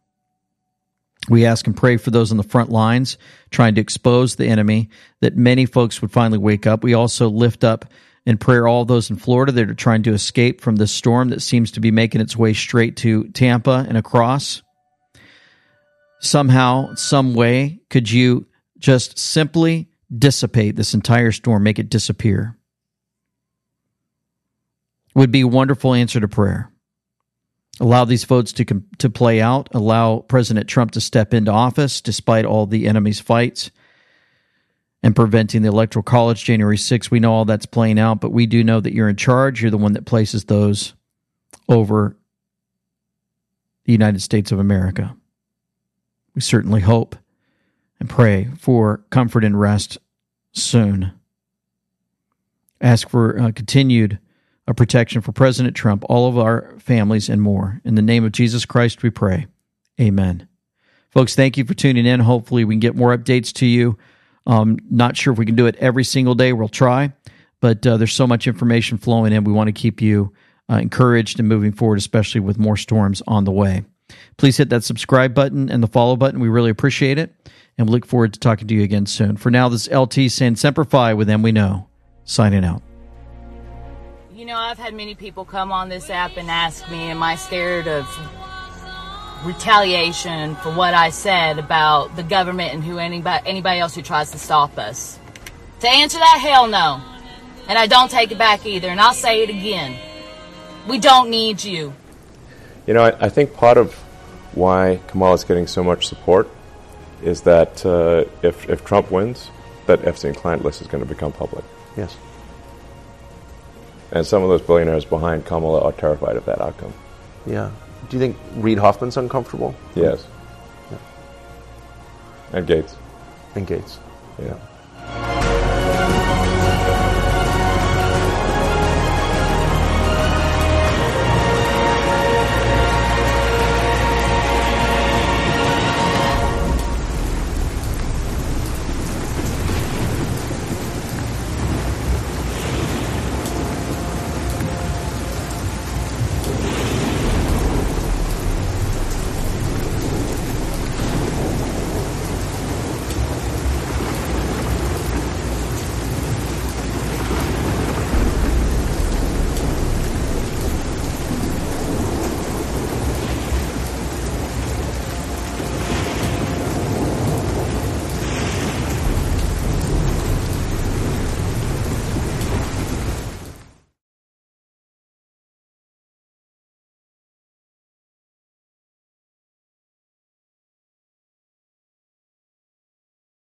We ask and pray for those on the front lines trying to expose the enemy, that many folks would finally wake up. We also lift up in prayer all those in Florida that are trying to escape from this storm that seems to be making its way straight to Tampa and across. Somehow, some way, could you just simply dissipate this entire storm, make it disappear? Would be a wonderful answer to prayer. Allow these votes to play out. Allow President Trump to step into office despite all the enemy's fights and preventing the Electoral College January 6th. We know all that's playing out, but we do know that you're in charge. You're the one that places those over the United States of America. We certainly hope and pray for comfort and rest soon. Ask for continued protection for President Trump, all of our families, and more. In the name of Jesus Christ, we pray. Amen. Folks, thank you for tuning in. Hopefully we can get more updates to you. Not sure if we can do it every single day. We'll try. But there's so much information flowing in. We want to keep you encouraged and moving forward, especially with more storms on the way. Please hit that subscribe button and the follow button. We really appreciate it. And we look forward to talking to you again soon. For now, this is LT saying Semper Fi with them we know. Signing out. You know, I've had many people come on this app and ask me, am I scared of retaliation for what I said about the government and anybody else who tries to stop us? To answer that, hell no. And I don't take it back either. And I'll say it again. We don't need you. You know, I think part of why Kamala is getting so much support is that if Trump wins, that Epstein client list is going to become public. Yes. And some of those billionaires behind Kamala are terrified of that outcome. Yeah. Do you think Reid Hoffman's uncomfortable? Yes. Yeah. And Gates. And Gates. Yeah.